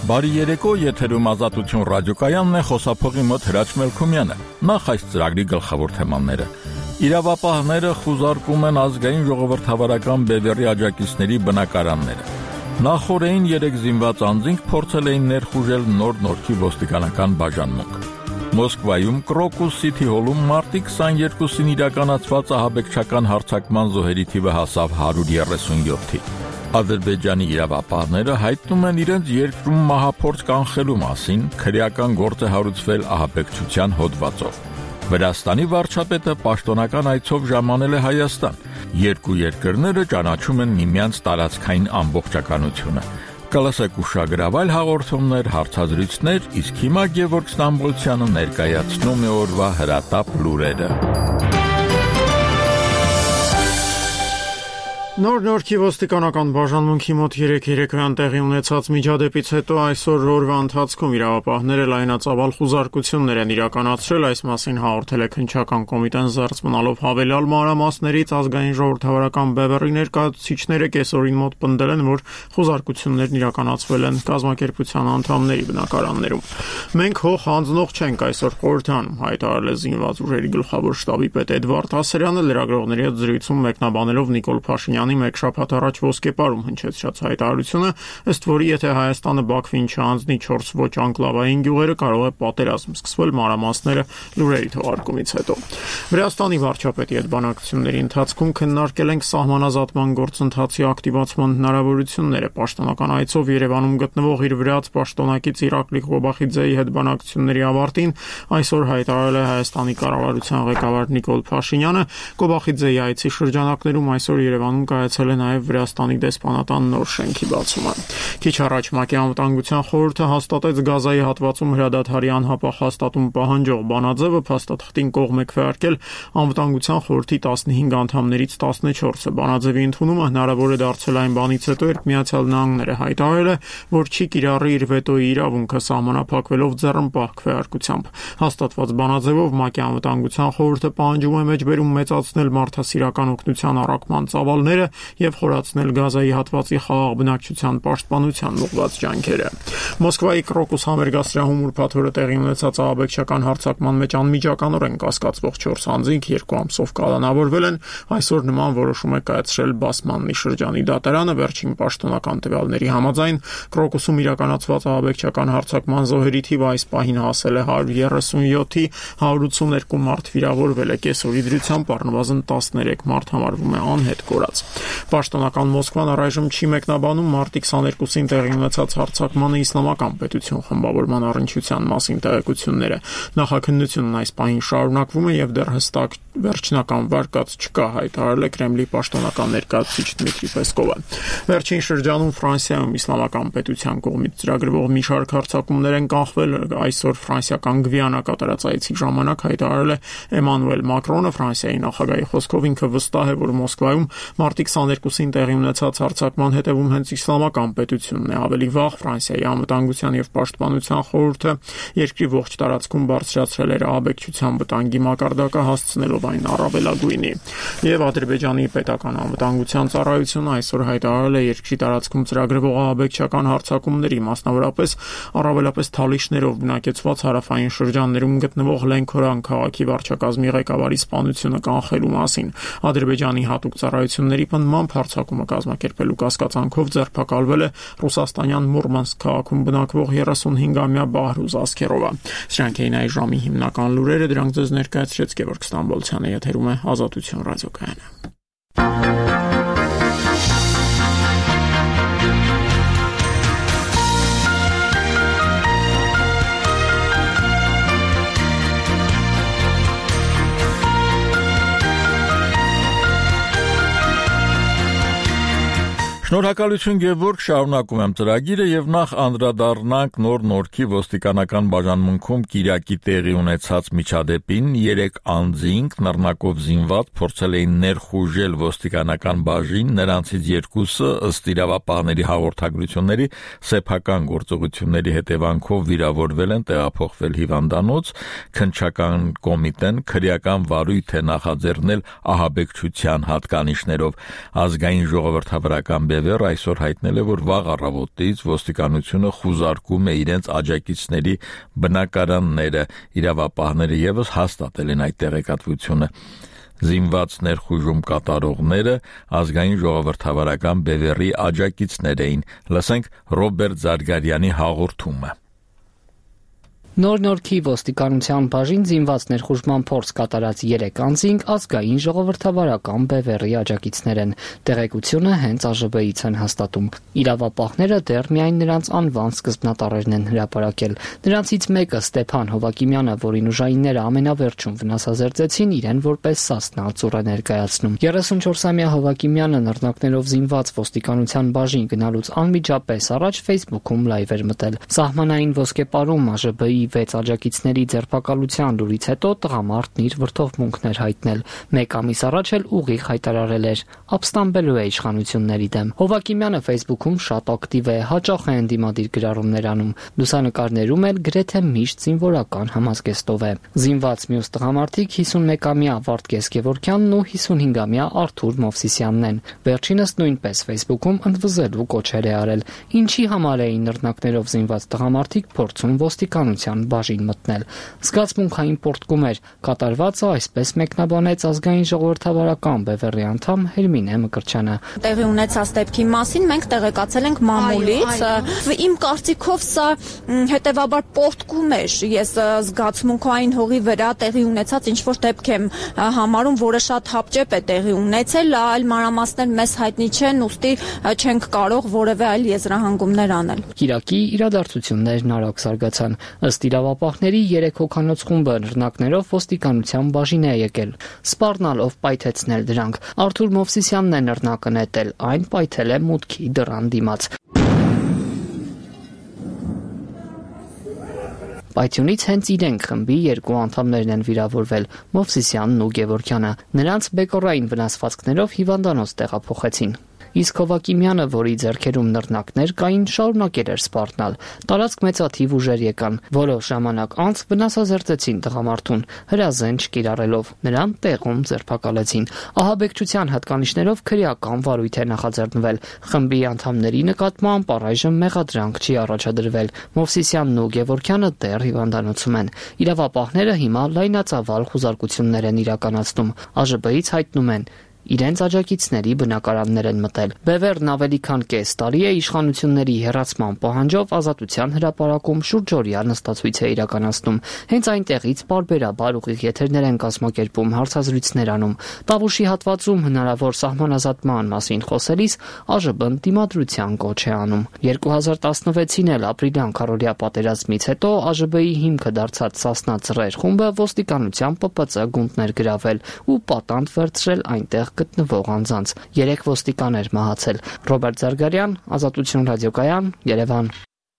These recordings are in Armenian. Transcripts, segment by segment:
Բարի երեկո, եթերում Ազատություն ռադիոկայանն է, խոսափողի մոտ Հրաչ Մելքումյանը։ Նախ այս ծրագրի գլխավոր թեմաները։ Իրավապահները խուզարկում են ազգային ժողովրդավարական բևեռի աջակիցների բնակարանները։ Նախորդին 3 զինված անձինք փորձել էին ներխուժել Նոր Նորքի ոստիկանական բաժանմունք։ Մոսկվայում Crocus City Hall-ում մարտի 22-ին իրականացված ահաբեկչական հարձակման զոհերի թիվը հասավ 137-ի։ Ադրբեջանի իրավապահները հայտնում են իրենց երկրում մահափորձ կանխելու մասին, քրեական գործ է հարուցվել ահաբեկչության հոդվածով։ Վրաստանի վարչապետը պաշտոնական այցով ժամանել է Հայաստան։ Երկու երկրները ճանաչում են միմյանց տարածքային ամբողջականությունը։ Կլասեք ուշագրավայլ հաղորդումներ, հարցազրույցներ, իսկ հիմա Գևորգ Ստամբոլցյանը ներկայացնում է օրվա հրատապ լուրերը։ Նոր Նորքի ոստիկանական բաժանմունքի մոտ 3 տեղի ունեցած միջադեպից հետո այսօր օրվա ընթացքում իրավապահները լայնածավալ խուզարկություններ են իրականացրել, այս մասին հաղորդել է քննչական կոմիտեն զերծ մնալով հավելյալ մանրամասներից ազգային ժողովրդավարական բևեռի ներկայացուցիչները կեսօրին մոտ պնդել են, որ խուզարկություններն իրականացվել են կազմակերպության անդամների բնակարաններում։ Մենք հող հանձնող չենք այսօր խորհրդանում, հայտարարել է զինված ուժերի գլխավոր շտաբի պետ Էդվարդ Հասարյանը լրագրողների հետ զրույցում մեկնաբանելով Նիկոլ Փաշինյանի մեկ շաբաթ առաջ ոսկեպարում հնչեցրած հայտարարությունը, ըստ որի եթե Հայաստանը Բաքվին չանձնի 4 ոչ անկլավային գյուղերը, կարող է պատերազմ սկսվել մանրամասները լուրերի թողարկումից հետո։ Վրաստանի վարչապետի հետ բանակցությունների ընթացքում քննարկել ենք սահմանազատման գործընթացի ակտիվացման հնարավորությունները։ Պաշտոնական այցով Երևանում գտնվող իր վրաց պաշտոնակից Իրակլի Ղոբախիձեի հետ բանակցությունների ավարտին այսօր հայտարարել է Հայաստանի կառավարության ղեկավար Նիկոլ Փաշինյանը։ Ղոբախիձեի այցի շրջանակներում այսօր Երևանում կայացել է նաև Վրաստանի դեսպանատան նոր շենքի բացումը։ Քիչ առաջ ՄԱԿ-ի անվտանգության խորհուրդը հաստատեց Գազայի հատվածում հրադադարի անհապաղ հաստատում պահանջող բանաձևը, փաստաթղթին կողմ է քվեարկել անվտանգության խորհրդի 15 անդամներից 14-ը։ Բանաձևի ընդունումը հնարավոր է դարձել այն բանից հետո, երբ Միացյալ Նահանգները հայտարարել է, որ չի կիրառի իր վետոյի իրավունքը սահմանափակվելով ձեռնպահ քվեարկությամբ։ Հաստատված բանաձևով ՄԱԿ-ի անվտանգության խորհուրդը պահանջում է մեջբերում մեծացնել մարդասիրական օգնության առաքման ծավալները եւ խորացնել Գազայի հատվածի խաղաղ բնակչության պաշտպանության ուղղված ջանքերը։ Մոսկվայի Crocus համերգասրահում ուրբաթ օրը տեղի ունեցած ահաբեկչական հարձակման մեջ անմիջականորեն կասկածվող 4 անձինք 2 ամսով կալանավորվել են։ Այսօր նման որոշում է կայացրել Բասմաննի շրջանի դատարանը։ Վերջին պաշտոնական տվյալների համաձայն Crocus-ում իրականացված ահաբեկչական հարձակման զոհերի թիվը այս պահին հասել է 137-ի, 182 մարդ վիրավորվել է։ Կեսօրի դրությամբ առնվազն 13 մարդ համարվում է անհետ կորած։ Պաշտոնական Մոսկվան առայժմ չի մեկնաբանում մարտի 22-ին տեղի ունեցած հարձակմանը իսլամական պետություն խմբավորման առնչության մասին տեղեկությունները։ Նախաքննությունն այս պահին շարունակվում է եւ դեռ հստակ վերջնական վարկած չկա, հայտարարել է Կրեմլի պաշտոնական ներկայացուցիչ Դմիտրի Պեսկովը։ Վերջին շրջանում Ֆրանսիայում իսլամական պետության կողմից ծրագրվող մի շարք հարձակումներ են կանխվել։ Այսօր ֆրանսիական Գվիանա կատարած այցի ժամանակ հայտարարել է Էմանուել Մակրոնը, Ֆրանսիայի նախագահի խոսքով ինքը վստահ է, որ Մոսկվայում մարտի 22-ին տեղի ունեցած հարձակման հետևում հենց իսլամական պետությունն է։ Ավելի վաղ Ֆրանսիայի անվտանգության եւ պաշտպանության խորհուրդը երկրի ողջ տարածքում բարձրացրել էր ահաբեկչության վտանգի մակարդակը, հասցնելով այն առավելագույնի։ Եվ Ադրբեջանի պետական անվտանգության ծառայությունը այսօր հայտարարել է երկրի տարածքում ծրագրվող ահաբեկչական հարձակումների, մասնավորապես առավելապես թալիշներով բնակեցված հարավային շրջաններում գտնվող Լենքորան քաղաքի վարչակազմի ղեկավարի սպանությունը կանխելու մասին։ Ադրբեջանի հատուկ ծառայությունների պնդմամբ հարձակումը կազմակերպելու կասկածանքով ձերբակալվել է ռուսաստանյան Մուրմանսկ քաղաքում բնակվող 35-ամյա Բահրուզ Ասքերովը։ Սրանք էին այս ժամի հիմնական լուրերը, դրանք ձեզ ներկայացրեց Գևորգ Ստամբոլցյանը, եթերում է Ազատություն ռադիոկայանը։ Շնորհակալություն Գևորգ, շարունակում եմ ծրագիրը եւ նախ անդրադառնանք Նոր Նորքի ոստիկանական բաժանմունքում Կիրակի տեղի ունեցած միջադեպին։ 3 անձինք նռնակով զինված փորձել էին ներխուժել ոստիկանական բաժին, նրանցից 2-ը ըստ իրավապահների հաղորդագրությունների սեփական գործողությունների հետևանքով վիրավորվել են, տեղափոխվել հիվանդանոց։ Քննչական կոմիտեն քրեական վարույթ է նախաձեռնել ահաբեկչության հատկանիշներով ազգային ժողովրդավարական Բևեր այսօր հայտնել է, որ վաղ առավոտից ոստիկանությունը խուզարկում է իրենց աջակիցների բնակարանները, իրավապահները ևս հաստատել են այդ տեղեկատվությունը։ Զինված ներխուժում կատարողները ազգային ժողովրդավարական Բևերի աջակիցներ էին։ Լսենք Ռոբերտ Զարգարյանի հաղորդումը։ Նոր-Նորքի ոստիկանության բաժին զինված ներխուժման փորձ կատարած 3 անձինք ազգային ժողովրդավարական Բևերի աջակիցներ են։ Տեղեկությունը հենց ԱԺԲ-ից են հաստատում։ Իրավապահները դեռ միայն նրանց անվան սկզբնատառերն են հրապարակել։ Նրանցից մեկը Ստեփան Հովակիմյանը, որին ուժայինները ամենավերջում վնասազերծեցին, իրեն որպես Սասնա ծուռ է ներկայացնում։ 34-ամյա Հովակիմյանը նռնակներով զինված ոստիկանության բաժին գնալուց անմիջապես առաջ Facebook-ում լայվ էր մտել։ Սահմանային ոսկեպարում ԱԺԲ-ի 6 աջակիցների ձերբակալության լուրից հետո տղամարդն իր վրդովմունքներ հայտնել։ 1 ամիս առաջ էլ ուղիղ հայտարարել էր՝ ապստամբելու է իշխանությունների դեմ։ Հովակիմյանը Facebook-ում շատ ակտիվ է, հաճախ է ընդդիմադիր գրառումներ անում։ Լուսանկարներում էլ գրեթե միշտ զինվորական համազգեստով է։ Զինված մյուս տղամարդիկ 51-ամյա Վարդգես Գևորգյանն ու 55-ամյա Արթուր Մովսիսյանն են։ Վերջինս նույնպես Facebook-ում ընդվզելու կոչեր է արել։ Ինչի համար էին նռնակներով զինված տղամարդիկ փորձում ոստիկանության բաժին մտնել։ Զգացմունքային պոռթկում էր, կատարվածը այսպես մեկնաբանեց ազգային ժողովրդավարական Բևերի անդամ Հերմինե Մկրտչյանը։ Տեղի ունեցած դեպքի մասին մենք տեղեկացել ենք մամուլից։ Իմ կարծիքով սա հետևաբար պոռթկում էր։ Ես զգացմունքային հողի վրա տեղի ունեցած ինչ-որ դեպք եմ համարում, որը շատ հապճեպ է տեղի ունեցել, այլ մանրամասներ մեզ հայտնի չեն, ուստի չենք կարող որևէ այլ եզրահանգումներ անել։ Կիրակի իրադարձություններն արագ զարգացան։ Ըստ իրավապահների 3 հոգանոց խումբը նռնակներով ոստիկանության բաժին է եկել, սպառնալով պայթեցնել դրանք։ Արթուր Մովսիսյանն է նռնակը նետել, այն պայթել է մուտքի դռան դիմաց։ Պայթյունից հենց իրենք խմբի 2 անդամներն են վիրավորվել՝ Մովսիսյանն ու Գևորգյանը։ Նրանց բեկորային վնասվածքներով հիվանդանոց տեղափոխեցին։ Իսկ Հովակիմյանը, որի ձեռքերում նռնակներ կային, շարունակել էր սպառնալ։ Տարածք մեծաթիվ ուժեր եկան, որոշ ժամանակ անց վնասազերծեցին տղամարդուն, հրազեն չկիրառելով, նրան տեղում ձերբակալեցին։ Ահաբեկչության հատկանիշներով քրեական վարույթ է նախաձեռնվել։ Խմբի անդամների նկատմամբ առայժմ մեղադրանք չի առաջադրվել։ Մովսիսյանն ու Գևորգյանը դեռ հիվանդանոցում են։ Իրավապահները հիմա լայնածավալ խուզարկություններ են իրականացնում։ ԱԺԲ-ից հայտնում են՝ իրենց աջակիցների բնակարաններ են մտել։ Բևերն ավելի քան կես տարի է իշխանությունների հեռացման պահանջով Ազատության հրապարակում շուրջօրյա նստացույց է իրականացնում։ Հենց այնտեղից պարբերաբար ուղիղ եթերներ են կազմակերպում, հարցազրույցներ անում։ Տավուշի հատվածում հնարավոր սահմանազատման մասին խոսելիս ԱԺԲ-ն դիմադրության կոչ է անում։ 2016-ին էլ ապրիլյան քառօրյա պատերազմից հետո ԱԺԲ-ի հիմքը դարձած Սասնա ծռեր խումբը ոստիկանության ՊՊՑ գունդներ գրավել ու պատանդ վերցրել այնտեղ գտնվող անձանց։ 3 ոստիկան էր մահացել։ Ռոբերտ Զարգարյան, Ազատություն ռադիոկայան, Երևան։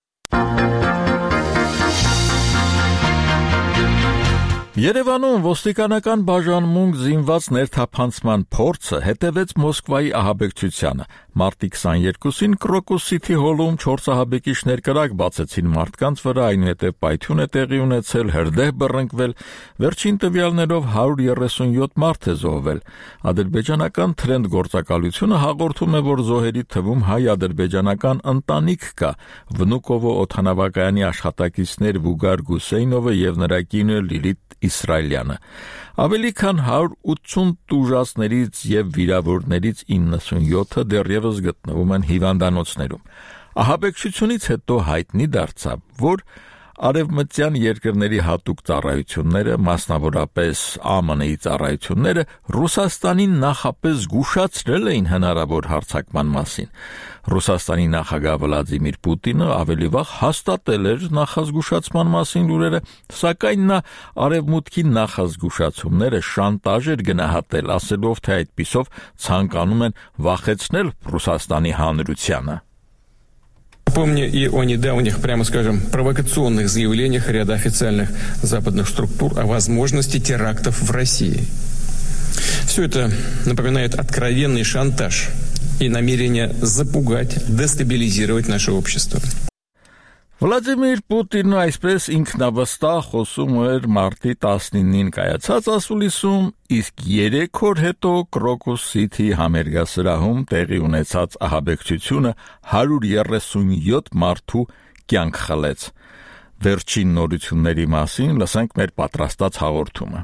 Երևանում ոստիկանական բաժանմունք զինված ներթափանցման փորձը հետևեց Մոսկվայի ահաբեկչությանը։ Մարտի 22-ին Crocus City Hall-ում 4 ահաբեկիչներ կրակ բացեցին մարդկանց վրա, այնուհետև պայթյուն է տեղի ունեցել, հրդեհ բռնկվել, վերջին տվյալներով 137 մարդ է զոհվել։ Ադրբեջանական Trend գործակալությունը հաղորդում է, որ զոհերի թվում հայ-ադրբեջանական ընտանիք կա։ Վնուկովո օդանավակայանի աշխատակիցներ Վուգար Գուսեյնովը եւ նրա կինը Լիլիթ Իսրայելյանը։ Ավելի քան 180 տուժածներից եւ վիրավորներից 97-ը դեռևս գտնվում են հիվանդանոցներում։ Ահաբեկչությունից հետո հայտնի դարձավ, որ արևմտյան երկրների հատուկ ծառայությունները, մասնավորապես ԱՄՆ-ի ծառայությունները, Ռուսաստանին նախապես զգուշացրել էին հնարավոր հարձակման մասին։ Ռուսաստանի նախագահ Վլադիմիր Պուտինը ավելի վաղ հաստատել էր նախազգուշացման մասին լուրերը, սակայն նա արևմուտքի նախազգուշացումները շանտաժ էր գնահատել, ասելով, թե այդպիսով ցանկանում են վախեցնել Ռուսաստանի հանրությանը։ Помню и о недавних, прямо скажем, провокационных заявлениях ряда официальных западных структур о возможности терактов в России. Все это напоминает откровенный шантаж и намерение запугать, дестабилизировать наше общество. Վլադիմիր Պուտինն այսպես ինքնավստահ խոսում էր մարտի 19-ին կայացած ասուլիսում, իսկ 3 օր հետո Crocus City համերգասրահում տեղի ունեցած ահաբեկչությունը 137 մարդու կյանք խլեց։ Վերջին նորությունների մասին լսենք մեր պատրաստած հաղորդումը։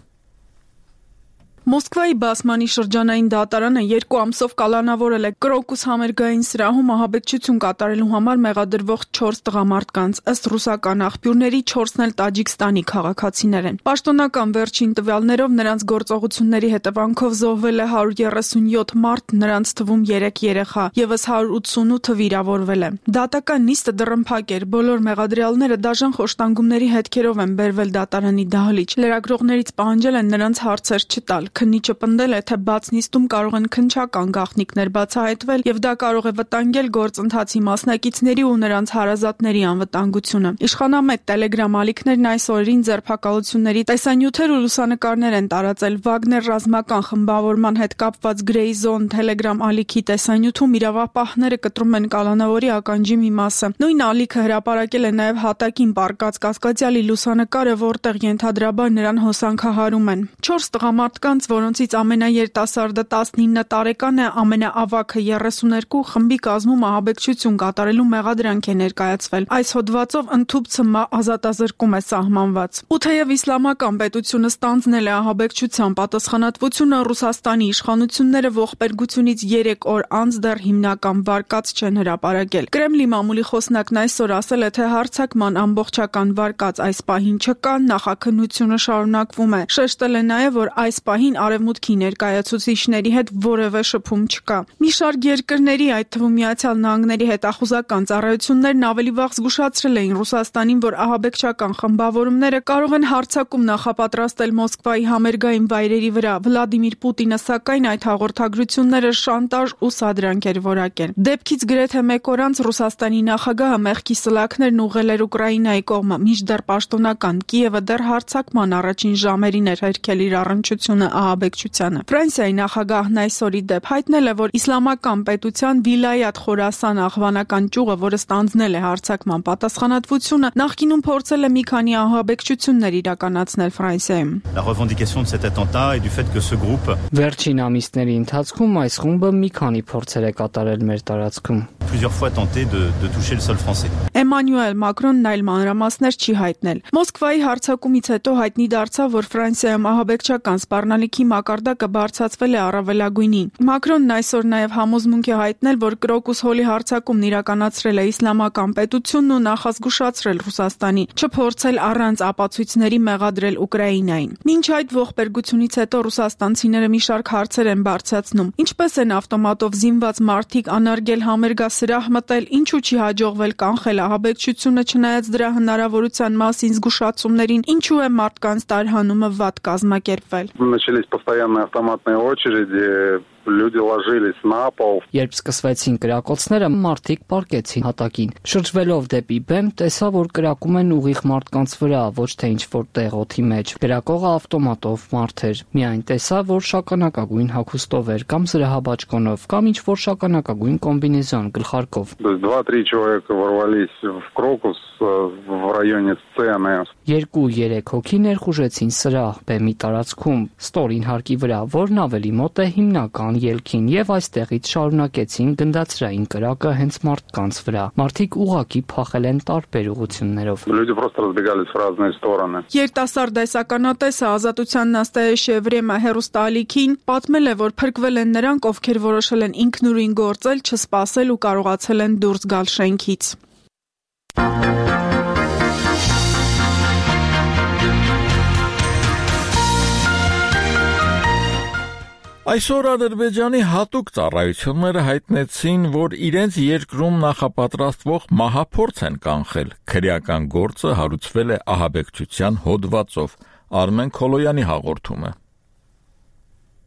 Մոսկվայի Բասմանի շրջանային դատարանը 2 ամսով կալանավորել է Crocus համերգային սրահում ահաբեկչություն կատարելու համար մեղադրվող 4 տղամարդկանց, ըստ ռուսական աղբյուրների 4-ն էլ Տաջիկստանի քաղաքացիներ են։ Պաշտոնական վերջին տվյալներով նրանց գործողությունների հետևանքով զոհվել է 137 մարդ, նրանց թվում 3 երեխա, եւս 188-ը վիրավորվել է։ Դատական նիստը դռնփակ էր, բոլոր մեղադրյալները դաժան խոշտանգումների հետքերով են բերվել դատարանի դահլիճ։ Լրագրողներից պահանջել են նրանց հարցեր չտալ։ Քննիչը պնդել է, թե բաց նիստում կարող են քննչական գաղտնիքներ բացահայտվել եւ դա կարող է վտանգել գործընթացի մասնակիցների ու նրանց հարազատների անվտանգությունը։ Իշխանամետ Telegram ալիքներն այս օրերին ձերբակալությունների տեսանյութեր ու լուսանկարներ են տարածել։ Վագներ ռազմական խմբավորման հետ կապված Grey Zone Telegram ալիքի տեսանյութում իրավապահները կտրում են կալանավորի ականջի մի մասը։ Նույն ալիքը հրապարակել է նաեւ հատակին պարկած կասկածյալի լուսանկարը, որտեղ ենթադրաբար նրան հոսանքահարում են։ 4 տղամարդկանց, որոնցից ամենաերիտասարդը 19 տարեկան է, ամենաավագը 32, խմբի կազմում ահաբեկչություն կատարելու մեղադրանք է ներկայացվել։ Այս հոդվածով ընդհուպ ՑՄ ազատազրկում է սահմանված։ Ու թեև իսլամական պետությունը ստանձնել է ահաբեկչության պատասխանատվությունը, Ռուսաստանի իշխանությունները ողբերգությունից 3 օր անց դեռ հիմնական վարկած չեն հրապարակել։ Կրեմլի մամուլի խոսնակն այսօր ասել է, թե հարձակման ամբողջական վարկած այս պահին չկա, նախաքննությունը շարունակվում է։ Շեշտել է նաև, որ այս պահին Արևմուտքի ներկայացուցիչների հետ որևէ շփում չկա։ Մի շարք երկրների, այդ թվում Միացյալ Նահանգների հետախուզական ծառայություններն ավելի վաղ զգուշացրել էին Ռուսաստանին, որ ահաբեկչական խմբավորումները կարող են հարձակում նախապատրաստել Մոսկվայի համերգային վայրերի վրա։ Վլադիմիր Պուտինը սակայն այդ հաղորդագրությունները շանտաժ ու սադրանք էր որակել։ Դեպքից գրեթե 1 օր անց Ռուսաստանի նախագահը մեղքի սլաքներն ուղղել էր Ուկրաինայի կողմը, մինչդեռ պաշտոնական Կիևը դեռ հարձակման առաջին ժամերին էր հերքել իր առնչությունը ահաբեկչությանը։ Ֆրանսիայի նախագահն այսօր ի դեպ հայտնել է, որ իսլամական պետության Վիլայաթ Խորասան աղվանական ճյուղը, որը ստանձնել է հարձակման պատասխանատվությունը, նախկինում փորձել է մի քանի ահաբեկչություններ իրականացնել Ֆրանսիայում։ La revendication de cet attentat et du fait que ce groupe Վերջին ամիսների ընթացքում այս խումբը մի քանի փորձեր է կատարել մեր տարածքում։ plusieurs fois tenté de toucher le sol français. Էմանուել Մակրոնն այլ մանրամասներ չի հայտնել։ Մոսկվայի հարձակումից հետո հայտնի դարձավ, որ Ֆրանսիայում ահաբեկչական սպառնալիքի մակարդակը բարձրացվել է առավելագույնին։ Մակրոնն այսօր նաև համոզմունք է հայտնել, որ Crocus Hall-ի հարձակումն իրականացրել է իսլամական պետությունն ու նախազգուշացրել Ռուսաստանին, չփորձել առանց ապացույցների մեղադրել Ուկրաինային։ Մինչ այդ ողբերգությունից հետո ռուսաստանցիները մի շարք հարցեր են բարձրացնում։ Ինչպես են ավտոմատով զինված մարդիկ անարգել համերգասրահ մտել, ինչու չի հաջողվել կանխել ահաբեկչությունը, չնայած դրա հնարավորության մասին զգուշացումներին, ինչու է մարդկանց տարհանումը վատ կազմակերպվել։ Начались постоянные автоматные очереди, люди ложились на пол. Երբ սկսվեցին կրակոցները, մարդիկ պառկեցին հատակին։ Շրջվելով դեպի բեմ, տեսա, որ կրակում են ուղիղ մարդկանց վրա, ոչ թե ինչ-որ տեղ օդի մեջ։ Կրակողը ավտոմատով մարդ էր։ Միայն տեսա, որ շագանակագույն հագուստով էր, կամ զրահաբաճկոնով, կամ ինչ-որ շագանակագույն կոմբինեզոն գլխարկով։ 2-3 человека ворвались в Crocus в районе сцены. 2-3 հոգի ներխուժեցին սրահ բեմի տարածքում, ստորին հարկի վրա, որն ավելի մոտ է հիմնական ելքին, եւ այստեղից շարունակեցին գնդացրային կրակը հենց մարդկանց վրա։ Մարդիկ ուղակի փախել են տարբեր ուղություններով։ Люди просто разбегались в разные стороны. Երիտասարդ դեսականատեսը Ազատության նաստայեշ Եվրեմա հերոստալիքին պատմել է, որ փրկվել են նրանք, ովքեր որոշել են ինքնուրույն գործել, չսպասել ու կարողացել են դուրս գալ շենքից։ Այսօր Ադրբեջանի հատուկ ծառայությունները հայտնեցին, որ իրենց երկրում նախապատրաստվող մահափորձ են կանխել։ Քրեական գործը հարուցվել է ահաբեկչության հոդվածով։ Արմեն Քոլոյանի հաղորդումը։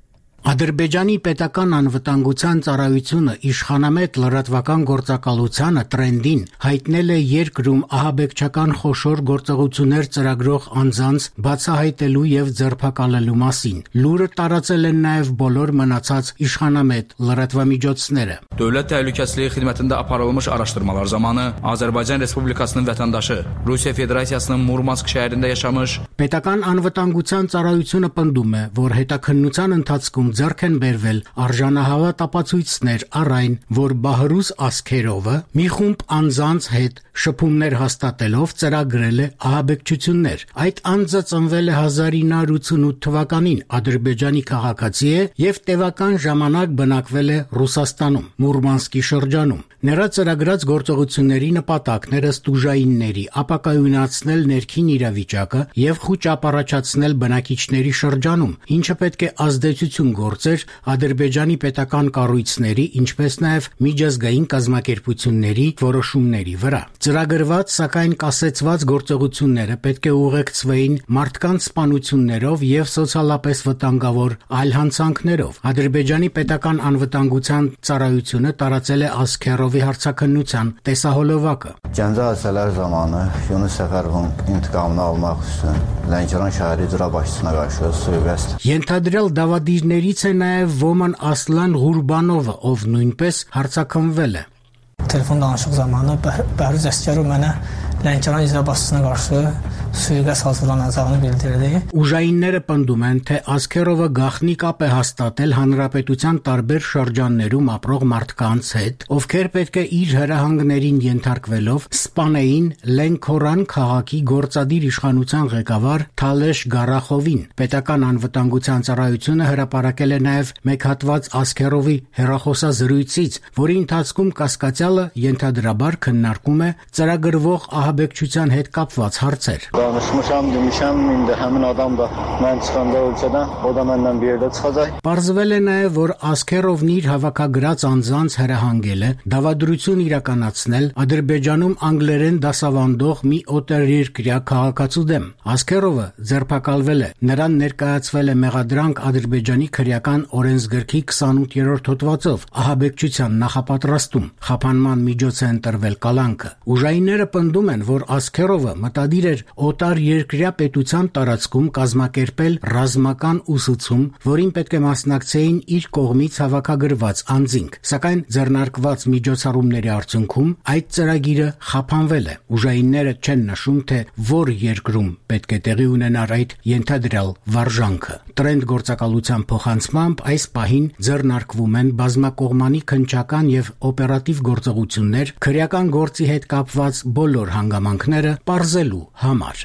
Ադրբեջանի պետական անվտանգության ծառայությունը իշխանամետ լրատվական գործակալությանը տրենդին հայտնել է երկրում ահաբեկչական խոշոր գործողություններ ծրագրող անձանց բացահայտելու եւ ձերբակալելու մասին։ Լուրը տարածել են նաեւ բոլոր մնացած իշխանամետ լրատվամիջոցները։ Dövlət Təhlükəsizliyi Xidmətində aparılmış araşdırmalar zamanı Azərbaycan Respublikasının vətəndaşı Rusiya Federasiyasının Murmansk şəhərində yaşamış Պետական անվտանգության ծառայությունը պնդում է, որ հետաքննության ընթացքում ձեռք են բերվել արժանահավատ ապացույցներ առ այն, որ Բահրուս Ասքերովը մի խումբ անձանց հետ շփումներ հաստատելով ծրագրել է ահաբեկչություններ։ Այդ անձը ծնվել է 1988 թվականին, Ադրբեջանի քաղաքացի է եւ տևական ժամանակ բնակվել է Ռուսաստանում, Մուրմանսկի շրջանում։ Նրա ծրագրած գործողությունների նպատակն էր ըստ ուժայինների ապակայունացնել ներքին իրավիճակը եւ խուճ ապառաջացնել բնակիչների շրջանում, ինչը պետք է ազդեցություն գործեր Ադրբեջանի պետական կառույցների, ինչպես նաեւ միջազգային կազմակերպությունների որոշումների վրա։ Ծրագրված, սակայն կասեցված գործողությունները պետք է ուղեկցվեին մարդկանց սպանություններով եւ սոցիալապես վտանգավոր այլ հանցանքներով։ Ադրբեջանի պետական անվտանգության ծառայությունը տարածել է Ասքերովի հարցաքննության տեսահոլովակը։ Cəza zamanı Yunus Səfərovun intiqamını almaq üçün Lənkəran şəhəri icra başçısına qarşı sui-qəsd։ Ենթադրյալ դավադիրներից է նաև Ոման Ասլան Ղուրբանովը, ով նույնպես հարցաքննվել է։ Telefon danışıq zamanı Bəhruz Əsgərov mənə Lənkəran icra başçısına qarşı sui-qəsd hazırlanacağını bildirdi։ Ուժայինները պնդում են, թե Ասքերովը գաղտնի կապ է հաստատել հանրապետության տարբեր շրջաններում ապրող մարդկանց հետ, ովքեր պետք է իր հրահանգներին ենթարկվելով սպանեին Լենքորան քաղաքի գործադիր իշխանության ղեկավար Թալեշ Գարախովին։ Պետական անվտանգության ծառայությունը հրապարակել է նաև մեկ հատված Ասքերովի հեռախոսազրույցից, որի ընթացքում կասկածյալը ենթադրաբար քննարկում է ծրագրվող ահաբեկչության հետ կապված հարցեր։ Danışmışam, demişəm, indi həmin adam da mən çıxanda ölkədən, o da məndən bir yerdə çıxacaq։ Պարզվել է նաև, որ Ասքերովն իր հավաքագրած անձանց հրահանգել է դավադրություն իրականացնել Ադրբեջանում անգլերեն դասավանդող մի օտարերկրյա քաղաքացու դեմ։ Ասքերովը ձերբակալվել է, նրան ներկայացվել է մեղադրանք Ադրբեջանի քրեական օրենսգրքի 28-րդ հոդվածով ահաբեկչության նախապատրաստում։ Խափանման միջոց է ընտրվել կալանքը։ Ուժայինները պնդում են, որ Ասքերովը մտադիր էր օտար երկրյա պետության տարածքում կազմակերպել ռազմական ուսուցում, որին պետք է մասնակցեին իր կողմից հավաքագրված անձինք, սակայն ձեռնարկված միջոցառումների արդյունքում այդ ծրագիրը խափանվել է։ Ուժայինները չեն նշում, թե որ երկրում պետք է տեղի ունենար այդ ենթադրյալ վարժանքը։ Տրենդ գործակալության փոխանցմամբ այս պահին ձեռնարկվում են բազմակողմանի քննչական եւ օպերատիվ գործողություններ քրեական գործի հետ կապված բոլոր հանգամանքները պարզելու համար։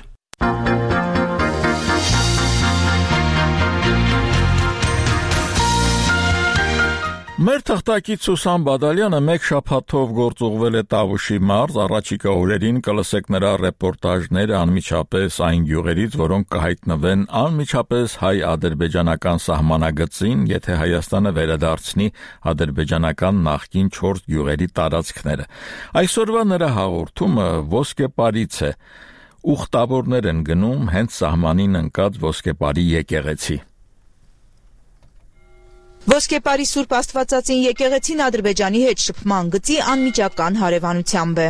Մեր թղթակից Սուսան Բադալյանը մեկ շաբաթով գործուղվել է Տավուշի մարզ, առաջիկա օրերին կլսեք նրա ռեպորտաժները անմիջապես այն գյուղերից, որոնք կհայտնվեն անմիջապես հայ-ադրբեջանական սահմանագծին, եթե Հայաստանը վերադարձնի ադրբեջանական նախկին 4 գյուղերի տարածքները։ Այսօրվա նրա հաղորդումը ոսկեպարից է։ Ուխտավորներ են գնում հենց սահմանին ընկած ոսկեպարի եկեղեցի։ Ոսկեպարի Սուրբ Աստվածածին եկեղեցին Ադրբեջանի հետ շփման գծի անմիջական հարևանությամբ է։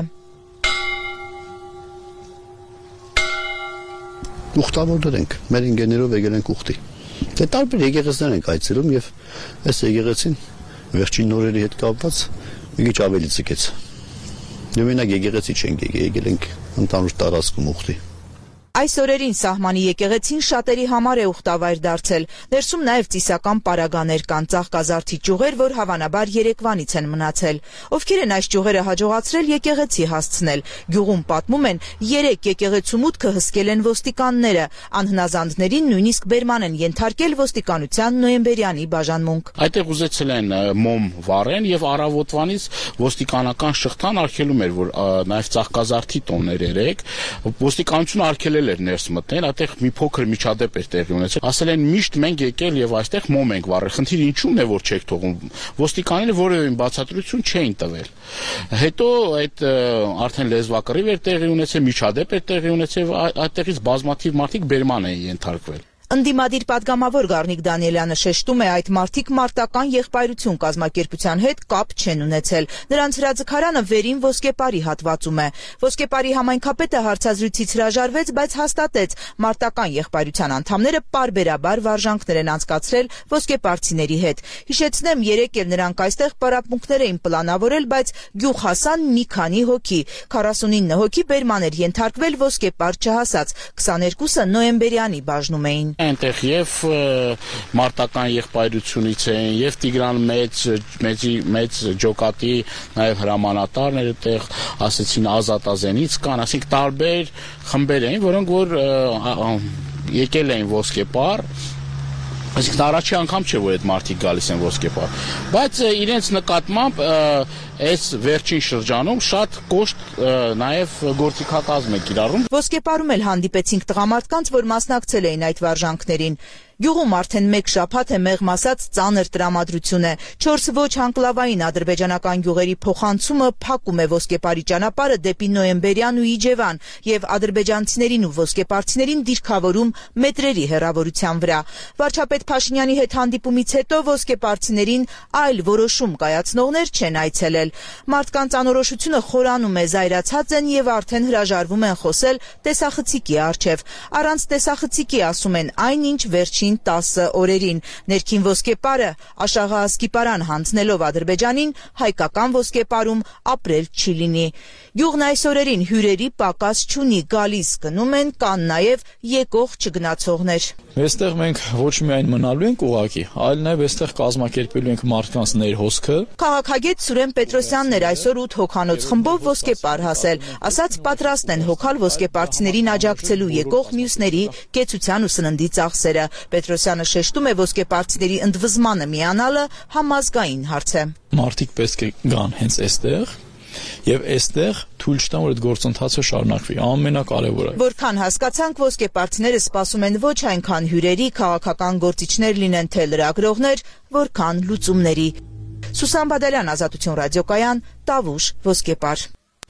Ուխտավորներ ենք, մեր ինգեներով եկել ենք ուխտի։ Դե տարբեր եկեղեցիներ ենք այցելում եւ այս եկեղեցին վերջին նորերի հետ կապված մի քիչ ավելի ցկեց։ Դե մենակ եկեղեցի չենք եկել ենք ընդհանուր տարածքում ուխտի։ Այս օրերին սահմանի եկեղեցին շատերի համար է ուխտավայր դարձել։ Ներսում նաև ծիսական պարագաներ կան, ծաղկազարդի ճյուղեր, որ հավանաբար երեկվանից են մնացել։ Ովքեր են այս ճյուղերը հաջողացրել եկեղեցի հասցնել։ Գյուղում պատմում են, 3 եկեղեցու մուտքը հսկել են ոստիկանները։ Անհնազանդներին նույնիսկ բերման են ենթարկել ոստիկանության նոյեմբերյանի բաժանմունք։ Այդտեղ ուզեցել են մոմ վառեն եւ առավոտվանից ոստիկանական շղթան արգելում էր, որ նաև ծաղկազարդի տոններ 3 ոստիկանությունը արգելել էր ներս մտնել, այդտեղ մի փոքր միջադեպ էր տեղի ունեցել։ Ասել են միշտ մենք եկել եւ այստեղ մոմ ենք վառել։ Խնդիրը ինչու՞մն է, որ չեք թողում։ Ոստիկանները որևէ բացատրություն չէին տվել։ Հետո այդ արդեն լեզվակռիվ էր տեղի ունեցել, միջադեպ էր տեղի ունեցել, այդտեղից բազմաթիվ մարդիկ բերման էին ենթարկվել։ Ընդդիմադիր պատգամավոր Գառնիկ Դանիելյանը շեշտում է, այդ մարդիկ մարտական եղբայրություն կազմակերպության հետ կապ չեն ունեցել։ Նրանց հրաձգարանը վերին ոսկեպարի հատվածում է։ Ոսկեպարի համայնքապետը հարցազրույցից հրաժարվեց, բայց հաստատեց, մարտական եղբայրության անդամները պարբերաբար վարժանքներ են անցկացրել ոսկեպարցիների հետ։ Հիշեցնեմ, երեկ էլ նրանք այստեղ պարապմունքներ էին պլանավորել, բայց գյուղ հասան մի քանի հոգի։ 49 հոգի բերման էր ենթարկվել ոսկեպար չհասած, 22-ը նոյեմբերյանի բաժնում էին։ Այնտեղ եւ մարտական եղբայրությունից են, եւ Տիգրան մեծ ջոկատի նաեւ հրամանատարներ այդտեղ ասեցին Ազատազենից կան, ասենք տարբեր խմբեր էին, որոնք որ եկել էին ոսկեպար, այսինքն առաջի անգամ չէ որ այդ մարդիկ գալիս են ոսկեպար, բայց իրենց նկատմամբ այս վերջին շրջանում շատ կոշտ նաև գործիքակազմ է կիրառում։ Ոսկեպարում էլ հանդիպեցինք տղամարդկանց, որ մասնակցել էին այդ վարժանքներին։ Գյուղում արդեն մեկ շաբաթ է մեղմ ասած ծանր տրամադրություն է։ 4 ոչ անկլավային ադրբեջանական գյուղերի փոխանցումը փակում է ոսկեպարի ճանապարհը դեպի Նոյեմբերյան ու Իջևան եւ ադրբեջանցիներին ու ոսկեպարցիներին դիրքավորում մետրերի հեռավորության վրա։ Վարչապետ Փաշինյանի հետ հանդիպումից հետո ոսկեպարցիներին այլ որոշում կայացնողներ չեն այցելել։ Մարդկանց անորոշությունը խորանում է, զայրացած են եւ արդեն հրաժարվում են խոսել տեսախցիկի առջեւ։ Առանց տեսախցիկի ասում են այնինչ վերջին 10 օրերին։ Ներքին ոսկեպարը Աշաղազգիպարան հանձնելով Ադրբեջանին հայկական ոսկեպարում ապրել չի լինի։ Գյուղն այս օրերին հյուրերի պակաս չունի, գալիս գնում են, կան նաև եկող չգնացողներ։ Այստեղ մենք ոչ միայն մնալու ենք ուղակի, այլ նաև այստեղ կազմակերպելու ենք մարդկանց ներհոսքը։ Քաղաքագետ Սուրեն Պետրոսյանն էր այսօր 8 հոգանոց խմբով ոսկեպար հասել, ասաց պատրաստ են հոգալ ոսկեպարցիներին աջակցելու եկող մյուսների կեցության ու սննդի ծախսերը։ Պետրոսյանը շեշտում է, ոսկեպարցիների ընդվզմանը միանալը համազգային հարց է։ Մարդիկ պետք է գան հենց այստեղ եւ այստեղ թույլ չտան, որ այդ գործընթացը շարունակվի, ամենակարևորը։ Որքան հասկացանք, ոսկեպարցիները սպասում են ոչ այնքան հյուրերի, քաղաքական գործիչներ լինեն թե լրագրողներ, որքան լուծումների։ Սուսան Բադալյան, Ազատություն ռադիոկայան, Տավուշ, ոսկեպար։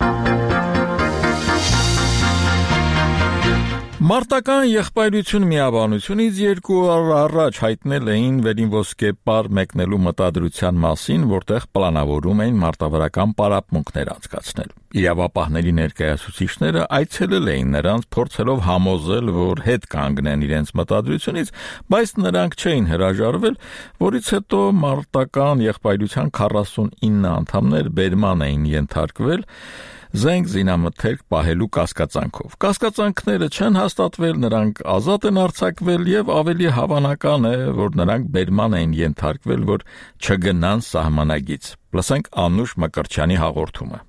Մարտական եղբայրություն միաբանությունից 2 օր առաջ հայտնել էին վերին ոսկեպար մեկնելու մտադրության մասին, որտեղ պլանավորում էին մարտավարական պարապմունքներ անցկացնել։ Իրավապահների ներկայացուցիչները այցելել էին նրանց, փորձելով համոզել, որ հետ կանգնեն իրենց մտադրությունից, բայց նրանք չէին հրաժարվել, որից հետո մարտական եղբայրության 49 անդամներ բերման էին ենթարկվել զենք զինամթերք պահելու կասկածանքով։ Կասկածանքները չեն հաստատվել, նրանք ազատ են արձակվել եւ ավելի հավանական է, որ նրանք բերման են ենթարկվել, որ չգնան սահմանագից։ Լսենք Անուշ Մկրտչյանի հաղորդումը։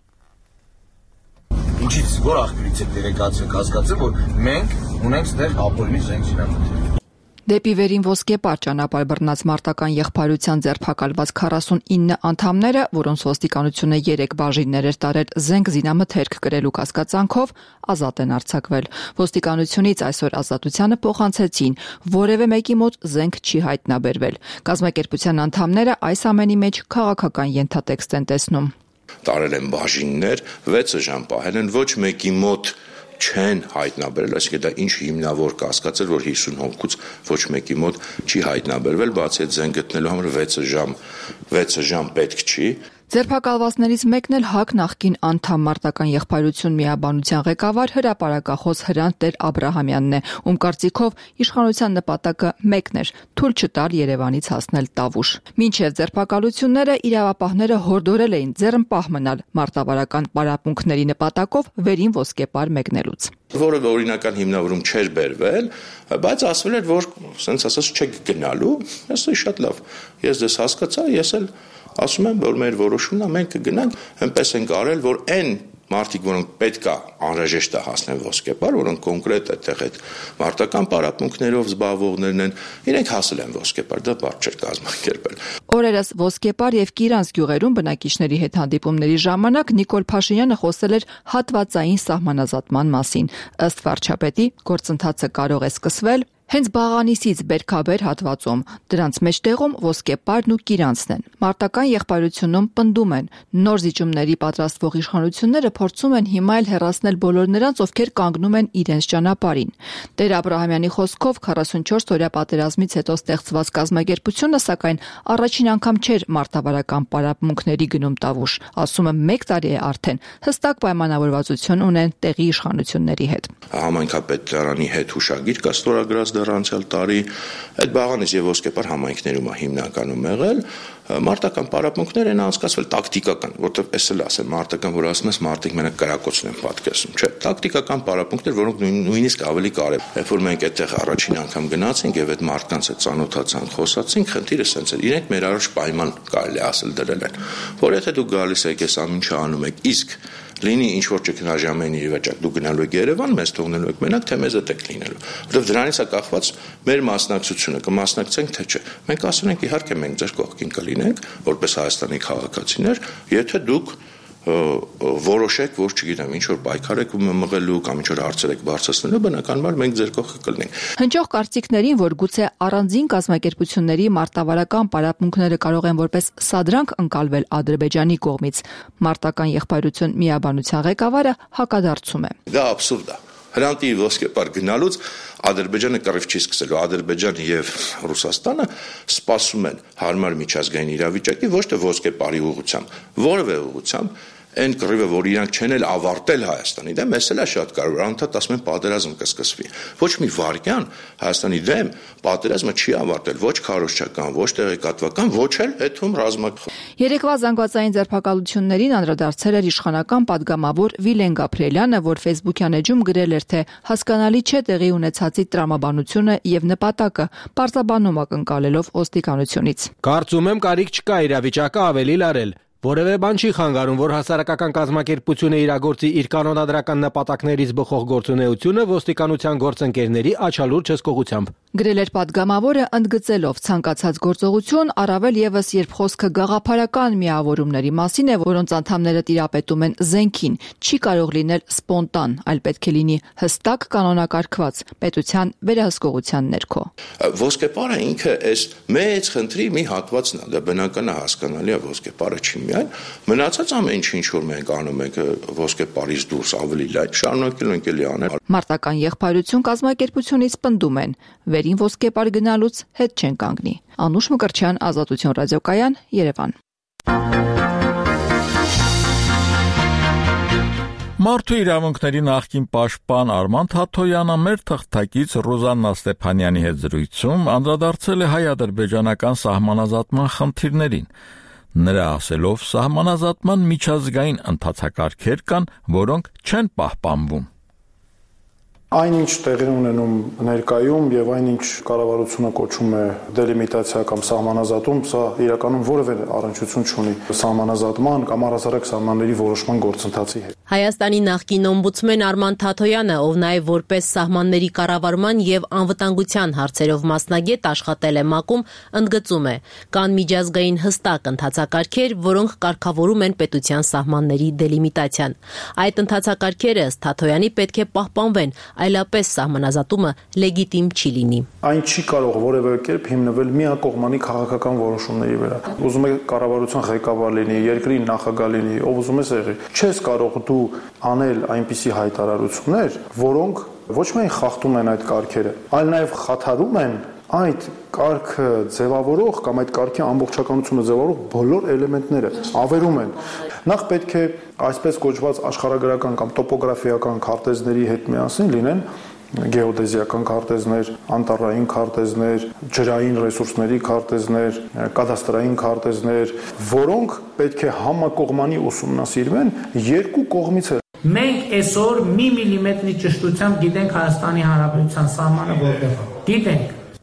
Ինչից որ աղբյուրից է դերեկացիա կասկածը, որ մենք ունենք ստեղ ապօրինի զենք զինամթերք։ Դեպի վերին ոսկեպար ճանապարհ բռնած մարտական եղբայրության ձերբակալված 49 անդամները, որոնց ոստիկանությունը 3 բաժիններ էր տարել զենք զինամթերք կրելու կասկածանքով, ազատ են արձակվել։ Ոստիկանությունից այսօր Ազատությանը փոխանցեցին, որևէ մեկի մոտ զենք չի հայտնաբերվել։ Կազմակերպության անդամները այս ամենի մեջ քաղաքական ենթատեքստ են տեսնում։ Տարել են բաժիններ, 6 ժամ պահել են, ոչ մեկի մոտ չեն հայտնաբերել, այսինքն դա ինչ հիմնավոր կասկած էր, որ 50 հոգուց ոչ մեկի մոտ չի հայտնաբերվել, բացի այդ զենք գտնելու համար 6 ժամ պետք չի։ Ձերբակալվածներից մեկն էլ ՀԱԿ նախկին անդամ մարտական եղբայրություն միաբանության ղեկավար հրապարակախոս Հրանտ Տեր Աբրահամյանն է, ում կարծիքով իշխանության նպատակը մեկն էր՝ թույլ չտալ Երևանից հասնել Տավուշ։ Մինչև ձերբակալությունները իրավապահները հորդորել էին ձեռնպահ մնալ մարտավարական պարապմունքների նպատակով վերին ոսկեպար մեկնելուց։ Որևէ օրինական հիմնավորում չէր բերվել, բայց ասվել էր, որ ասենց ասած չեք գնալու, ասա շատ լավ։ Ես դες հասկացա, ես էլ ասում եմ, որ մեր որոշումն է, մենք կգնանք, այնպես ենք արել, որ այն մարդիկ, որոնք պետք է անհրաժեշտ է հասնեն ոսկեպար, որոնք կոնկրետ այդտեղ այդ մարտական պարապմունքներով զբաղվողներն են, իրենք հասել են ոսկեպար, դա բարդ չէր կազմակերպել։ Օրերս ոսկեպար եւ Կիրանց գյուղերում բնակիչների հետ հանդիպումների ժամանակ Նիկոլ Փաշինյանը խոսել էր հատվածային սահմանազատման մասին։ Ըստ վարչապետի, գործընթացը կարող է սկսվել Հենց Բաղանիսից Բերքաբեր հատվածում, դրանց մեջտեղում ոսկեպարն ու կիրանցն են։ Մարտական եղբայրությունում պնդում են, նոր զիջումների պատրաստվող իշխանությունները փորձում են հիմա էլ հեռացնել բոլոր նրանց, ովքեր կանգնում են իրենց ճանապարհին։ Տեր Աբրահամյանի խոսքով 44-օրյա պատերազմից հետո ստեղծված կազմակերպությունը, սակայն առաջին անգամ չէր մարտավարական պարապմունքների գնում տավուշ, ասում է 1 տարի է արդեն, հստակ պայմանավորվածություն ունեն տեղի իշխանությունների հետ։ Համայնքապետարանի հետ հուշագիր կա ստորագրած դեռ անցյալ տարի, այդ Բաղանիս եւ Ոսկեպար համայնքներում է հիմնականում եղել, մարտական պարապմունքներ են անցկացվել տակտիկական, որտեղ էս էլ ասեմ, մարտական, որ ասում ես մարդիկ մենակ կրակոցն են պատկերացնում, չէ, տակտիկական պարապմունքներ, որոնք նույնիսկ ավելի կարևոր։ Երբ որ մենք այդտեղ առաջին անգամ գնացինք եւ այդ մարդկանց հետ ծանոթացանք, խոսացինք, խնդիրը սենց էր, իրենք մեր առաջ պայման կարելի ասել դրել են, որ եթե դուք գալիս եք, այս ամինչը անում եք, իսկ լինի ինչ որ ճգնաժամային իրավիճակ, դու գնալու եք Երևան, մեզ թողնելու եք մենակ, թե մեզ հետ եք լինելու։ Որովհետև դրանից է կախված մեր մասնակցությունը, կմասնակցենք թե չէ։ Մենք ասում ենք իհարկե մենք ձեր կողքին կլինենք, որպես Հայաստանի քաղաքացիներ, եթե դուք որոշեք, որ չգիտեմ, ինչ որ պայքար եք մղելու կամ ինչ որ հարցեր եք բարձրացնելու, բնականաբար մենք ձեր կողքը կլինենք։ Հնչող կարծիքներին, որ գուցե առանձին կազմակերպությունների մարտավարական պարապմունքները կարող են որպես սադրանք ընկալվել Ադրբեջանի կողմից, մարտական եղբայրություն միաբանության ղեկավարը հակադարձում է։ Դա աբսուրդ է։ Հրանտի Ոսկեպար գնալուց Ադրբեջանը կռիվ չի սկսելու։ Ադրբեջանը եւ Ռուսաստանը սպասում են հարմար միջազգային իրավիճակի, ոչ թե Ոսկեպարի ուղղությամբ, որևէ ուղղությամբ, այն կռիվը, որ իրանք չեն էլ ավարտել Հայաստանի դեմ, էս էլ է շատ կարևոր, անդադ ասում են պատերազմ կսկսվի։ Ոչ մի վայրկյան Հայաստանի դեմ պատերազմը չի ավարտել, ոչ քարոզչական, ոչ տեղեկատվական, ոչ էլ հետում ռազմական։ Երեկվա զանգվածային ձերբակալություններին անդրադարձել էր իշխանական падգամավոր Վիլեն Գաբրիելյանը, որ Facebook-յան էջում գրել էր, թե հասկանալի չէ տեղի ունեցածի տրամաբանությունը եւ նպատակը, պարզաբանում ակնկալելով ոստիկանությունից։ Կարծում եմ կարիք չկա իրավիճակը ավելի լարել։ Որևէ բան չի խանգարում, որ հասարակական կազմակերպությունը իրագործի իր կանոնադրական նպատակներից բխող գործունեությունը ոստիկանության գործընկերների աչալուրջ հսկողությամբ։ Գրել էր падգամավորը, ընդգծելով ցանկացած գործողություն, առավել եւս երբ խոսքը գաղափարական միավորումների մասին է, որոնց անդամները տիրապետում են զենքին, չի կարող լինել սպոնտան, այլ պետք է լինի հստակ կանոնակարգված պետության վերահսկողության ներքո։ Ոսկեպարը ինքը այս մեծ խնդրի մի հատվածն է, դա բնական է, հասկանալի է, Ոսկեպարը չի միայն, մնացած ամեն ինչ որ մենք անում ենք Ոսկեպարից դուրս ավելի լայնորեն շարունակելու ենք էլի անել։ Մարտական եղբայրություն կազմակերպությունից պնդում են, վերին Ոսկեպար գնալուց հետ չեն կանգնի։ Անուշ Մկրտչյան, Ազատություն ռադիոկայան, Երևան։ Մարդու իրավունքների նախկին պաշտպան Արման Թաթոյանը մեր թղթակից Ռուզաննա Ստեփանյանի հետ զրույցում անդրադարձել է հայ-ադրբեջանական սահմանազատման խնդիրներին։ Նրա ասելով, սահմանազատման միջազգային ընթացակարգեր կան, որոնք չեն պահպանվում։ Այնինչ տեղի ունենում ներկայում եւ այնինչ կառավարությունը կոչում է դելիմիտացիա կամ սահմանազատում, սա իրականում որևէ առնչություն չունի սահմանազատման կամ առհասարակ սահմանների որոշման գործընթացի հետ։ Հայաստանի նախկին օմբուդսմեն Արման Թաթոյանը, ով նաև որպես սահմանների կառավարման եւ անվտանգության հարցերով մասնագետ աշխատել է ՄԱԿ-ում, ընդգծում է, կան միջազգային հստակ ընթացակարգեր, որոնք կարգավորում են պետության սահմանների դելիմիտացիան։ Այդ ընթացակարգերը ըստ Թաթոյանի պետք է պահպանվեն, այլապես սահմանազատումը լեգիտիմ չի լինի։ Այն չի կարող որևէ կերպ հիմնվել միակողմանի քաղաքական որոշումների վրա։ Ուզում եք կառավարության ղեկավար լինի, երկրի նախագահ լինի, ով ուզում ես եղի։ Չես կարող դու անել այնպիսի հայտարարություններ, որոնք ոչ միայն խախտում են այդ կարգերը, այլ նաև խաթարում են այդ կարգը ձևավորող կամ այդ կարգի ամբողջականությունը ձևավորող բոլոր էլեմենտները, ավերում են։ Նախ պետք է այսպես կոչված աշխարհագրական կամ տոպոգրաֆիական քարտեզների հետ միասին լինեն գեոդեզիական քարտեզներ, անտառային քարտեզներ, ջրային ռեսուրսների քարտեզներ, կադաստրային քարտեզներ, որոնք պետք է համակողմանի ուսումնասիրվեն երկու կողմից։ Մենք այսօր մի միլիմետրի ճշտությամբ գիտենք Հայաստանի Հանրապետության սահմանը որտեղ է։ Գիտենք։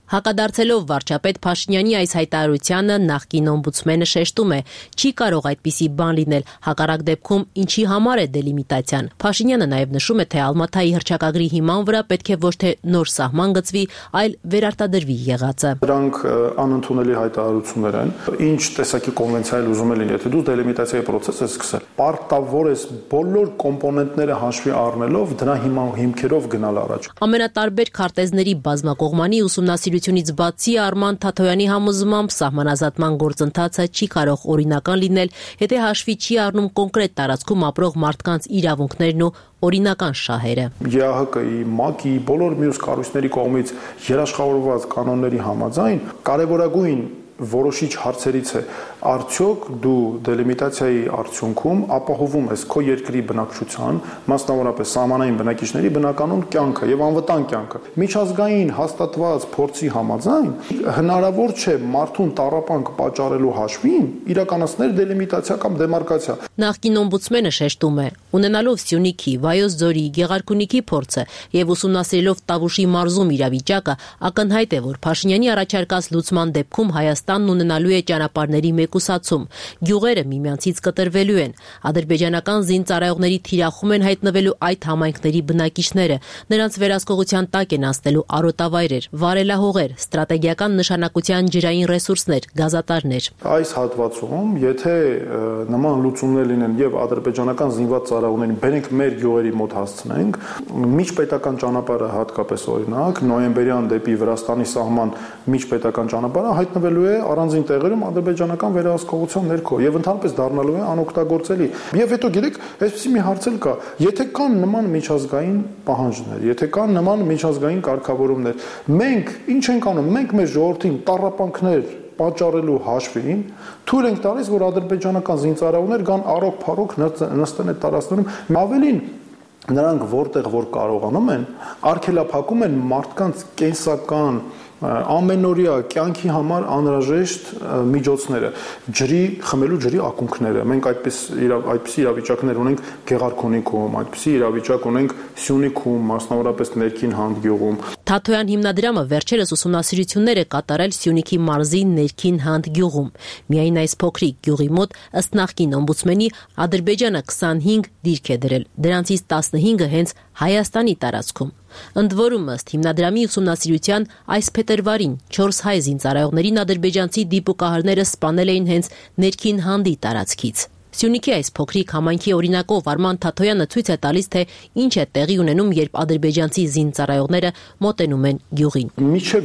Հակադարձելով վարչապետ Փաշինյանի այս հայտարարությանը նախկին օմբուդսմենը շեշտում է, չի կարող այդպիսի բան լինել, հակառակ դեպքում ինչի համար է դելիմիտացիան։ Փաշինյանը նաև նշում է, թե Ալմաթայի հռչակագրի հիման վրա պետք է ոչ թե նոր սահման գծվի, այլ վերարտադրվի եղածը։ Դրանք անընդունելի հայտարարություններ են։ Ինչ տեսակի կոնվենցիայել ուզում է լինի, եթե դու դելիմիտացիայի process ես սկսել, պարտավոր ես բոլոր կոմպոնենտները հաշվի առնելով դրա հիմքերով գնալ առաջ։ Ամենատարբեր քարտեզների բազմակողմանի ուսումնասիրությունից բացի Արման Թաթոյանի համոզմամբ սահմանազատման գործընթացը չի կարող օրինական լինել, եթե հաշվի չի առնում կոնկրետ տարածքում ապրող մարդկանց իրավունքներն ու օրինական շահերը։ ԵԱՀԿ-ի, ՄԱԿ-ի, բոլոր մյուս կառույցների կողմից երաշխավորված կանոնների համաձայն կարևորագույն որոշիչ հարցերից է արդյոք դու դելիմիտացիայի արդյունքում ապահովում ես քո երկրի բնակչության, մասնավորապես սահմանային բնակիչների բնականոն կյանքը եւ անվտանգ կյանքը։ Միջազգային հաստատված փորձի համաձայն հնարավոր չէ մարդուն տառապանք պատճառելու հաշվին իրականացնել դելիմիտացիա կամ դեմարկացիա։ Նախկին օմբուդսմենը շեշտում է, ունենալով Սյունիքի, Վայոց ձորի, Գեղարքունիքի փորձը եւ ուսումնասիրելով Տավուշի մարզում իրավիճակը, ակնհայտ է, որ Փաշինյանի առաջարկած լուծման դեպքում Հայաստանն ունենալու է ճանապարհների մեկուսացում, գյուղերը միմյանցից կտրվելու են, ադրբեջանական զինծառայողների թիրախում են հայտնվելու այդ համայնքների բնակիչները, նրանց վերահսկողության տակ են անցնելու արոտավայրեր, վարելահողեր, ստրատեգիական նշանակության ջրային ռեսուրսներ, գազատարներ։ Այս հատվածում, եթե նման լուծումներ լինեն եւ ադրբեջանական զինված ծառայողներին բերենք մեր գյուղերի մոտ հասցնենք, միջպետական ճանապարհը հատկապես օրինակ նոյեմբերյան դեպի Վրաստանի սահման միջպետական ճանապարհը հայտնվելու է առանձին տեղերում ադրբեջանական վերահսկողության ներքո եւ ընդհանրապես դառնալու է անօգտագործելի։ Եվ հետո գիտեք, այսպեսի մի հարց էլ կա, եթե կան նման միջազգային պահանջներ, եթե կան նման միջազգային կարգավորումներ, մենք ինչ ենք անում, մենք մեր ժողովրդին տառապանքներ պատճառելու հաշվին թույլ ենք տալիս, որ ադրբեջանական զինծառայողներ կան առոք-փառոք նստեն այդ տարածքներում։ Ավելին նրանք որտեղ որ կարողանում են, արգելափակում են մարդկանց կենսական ամենօրյա կյանքի համար անհրաժեշտ միջոցները, ջրի խմելու ջրի ակունքները։ Մենք այդպիսի իրավիճակներ ունենք Գեղարքունիքում, այդպիսի իրավիճակ ունենք Սյունիքում, մասնավորապես Ներքին Հանդ գյուղում։ Թաթոյան հիմնադրամը վերջերս ուսումնասիրություններ է կատարել Սյունիքի մարզի Ներքին Հանդ գյուղում։ Միայն այս փոքրիկ գյուղի մոտ, ըստ նախկին օմբուդսմենի, Ադրբեջանը 25 դիրք է դրել, դրանցից 15-ը հենց Հայաստանի տարածքում։ Ընդ որում, ըստ հիմնադրամի ուսումնասիրության, այս փետրվարին 4 հայ զինծառայողներին ադրբեջանցի դիպուկահարները սպանել էին հենց Ներքին Հանդի տարածքից։ Սյունիքի այս փոքրիկ համայնքի օրինակով Արման Թաթոյանը ցույց է տալիս, թե ինչ է տեղի ունենում, երբ ադրբեջանցի զինծառայողները մոտենում են գյուղին։ Մինչև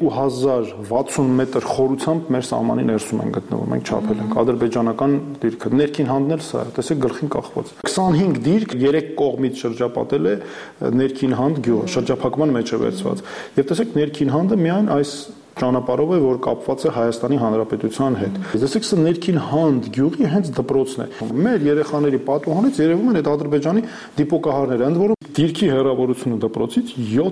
2060 մետր խորությամբ մեր սահմանի ներսում են գտնվում, մենք չափել ենք ադրբեջանական դիրքը։ Ներքին Հանդն էլ սա է, տեսեք գլխին կախված։ 25 դիրք 3 կողմից շրջապատել է Ներքին Հանդ գյուղը, շրջափակման մեջ է վերցված։ Եվ տեսեք Ներքին Հանդը միայն այս ճանապարհով է, որ կապված է Հայաստանի Հանրապետության հետ։ Տեսեք, սա Ներքին Հանդ գյուղի հենց դպրոցն է։ Մեր երեխաների պատուհանից երևում են այդ ադրբեջանի դիպուկահարները, ընդ որում դիրքի հեռավորությունը դպրոցից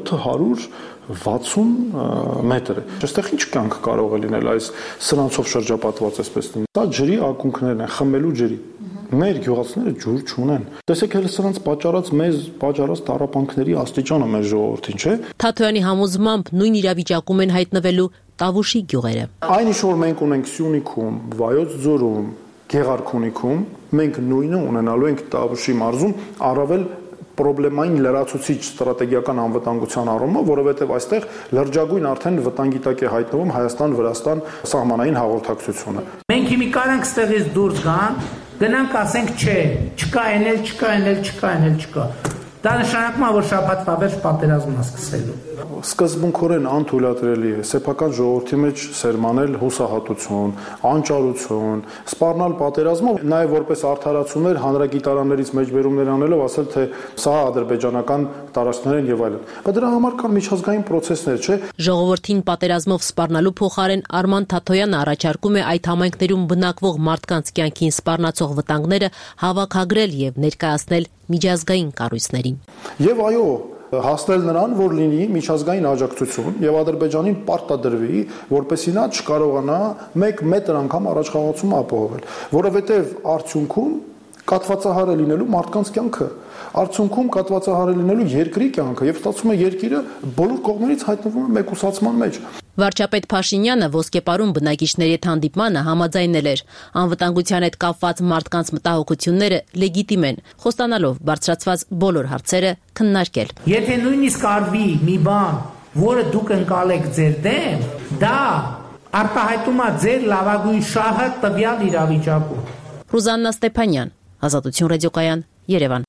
760 մետր է։ Այստեղ ինչ կյանք կարող է լինել այս սրանցով շրջապատված այսպես լինի։ Սա ջրի ակունքներն են, խմելու ջրի։ Մեր գյուղացիները ջուր չունեն։ Տեսեք, հենց սրանց պատճառած տառապանքների աստիճանը մեր ժողովրդին, չէ՞։ Թաթոյանի համոզմամբ նույն իրավիճակում են հայտնվելու Տավուշի գյուղերը։ Այնիշ որ մենք ունենք Սյունիքում, Վայոց ձորում, Գեղարքունիքում, մենք նույնը ունենալու ենք Տավուշի մարզում, առավել պրոբլեմային լրացուցիչ ստրատեգիական անվտանգության առումով, որովհետև այստեղ լրջագույն արդեն վտանգի տակ է հայտնվում Հայաստան-Վրաստան սահմանային հաղորդակցությունը։ Մենք հիմի կարանք ստեղից դուրս գնանք ասենք չէ, չկա էնել։ Դա նշանակում է, որ շաբաթվա վերջ պատերազմն է սկսելու։ Սկզբունքորեն անթույլատրելի է սեփական ժողովրդի մեջ սերմանել հուսահատություն, անճարություն, սպառնալ պատերազմով, նաև որպես արդարացումներ հանրագիտարաններից մեջբերումներ անելով ասել, թե սա ադրբեջանական տարածքներ են եւ այլն։ Բայց դրա համար կան միջազգային process-ներ, չէ՞։ Ժողովրդին պատերազմով սպառնալու փոխարեն Արման Թաթոյանը առաջարկում է այդ համայնքներում բնակվող մարդկանց կյանքին սպառնացող վտանգները հավաքագրել եւ ներկայացնել միջազգային կառույցներին։ Եվ այո, հասնել նրան, որ լինի միջազգային աջակցություն եւ Ադրբեջանին պարտադրվի, որպեսզի նա չկարողանա 1 մետր անգամ առաջխաղացում ապահովել, որովհետեւ արդյունքում կատվածահար է լինելու մարդկանց կյանքը, արդյունքում կատվածահար է լինելու երկրի կյանքը եւ ստացվում է երկիրը բոլոր կողմերից հայտնվում է մեկուսացման մեջ։ Վարչապետ Փաշինյանը ոսկեպարում բնակիչների հետ հանդիպմանը համաձայնել էր. անվտանգության հետ կապված մարդկանց մտահոգությունները լեգիտիմ են, խոստանալով բարձրացված բոլոր հարցերը քննարկել։ Եթե նույնիսկ արվի մի բան, որը դուք ընկալեք ձեր դեմ, դա արտահայտում է ձեր լավագույն շահը տվյալ իրավիճակում։ Ռուզաննա Ստեփանյան, Ազատություն ռադիոկայան, Երևան։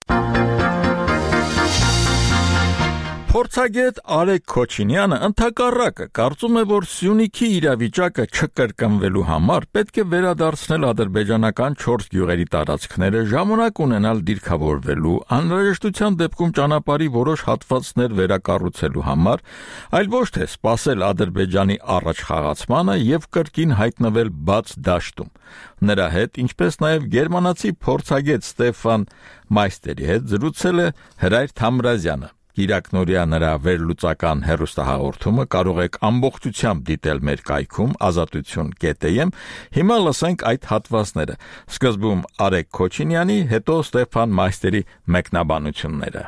Փորձագետ Արեգ Քոչինյանը ընդհակառակը կարծում է, որ Սյունիքի իրավիճակը չկրկնվելու համար պետք է վերադարձնել ադրբեջանական 4 գյուղերի տարածքները, ժամանակ ունենալ դիրքավորվելու, անհրաժեշտության դեպքում ճանապարհի որոշ հատվածներ վերակառուցելու համար, այլ ոչ թե սպասել Ադրբեջանի առաջխաղացմանը եւ կրկին հայտնվել բաց դաշտում։ Նրա հետ, ինչպես նաև գերմանացի փորձագետ Ստեֆան Մայստերի հետ զրուցել է Հրայր Թամրազյանը։ Իրակնորյա նրա վերլուծական հեռուստահաղորդումը կարող եք ամբողջությամբ դիտել մեր կայքում azatutyon.am։ Հիմա լսենք այդ հատվածները։ Սկզբում Արեգ Քոչինյանի, հետո Ստեփան Մայստերի մեկնաբանությունները։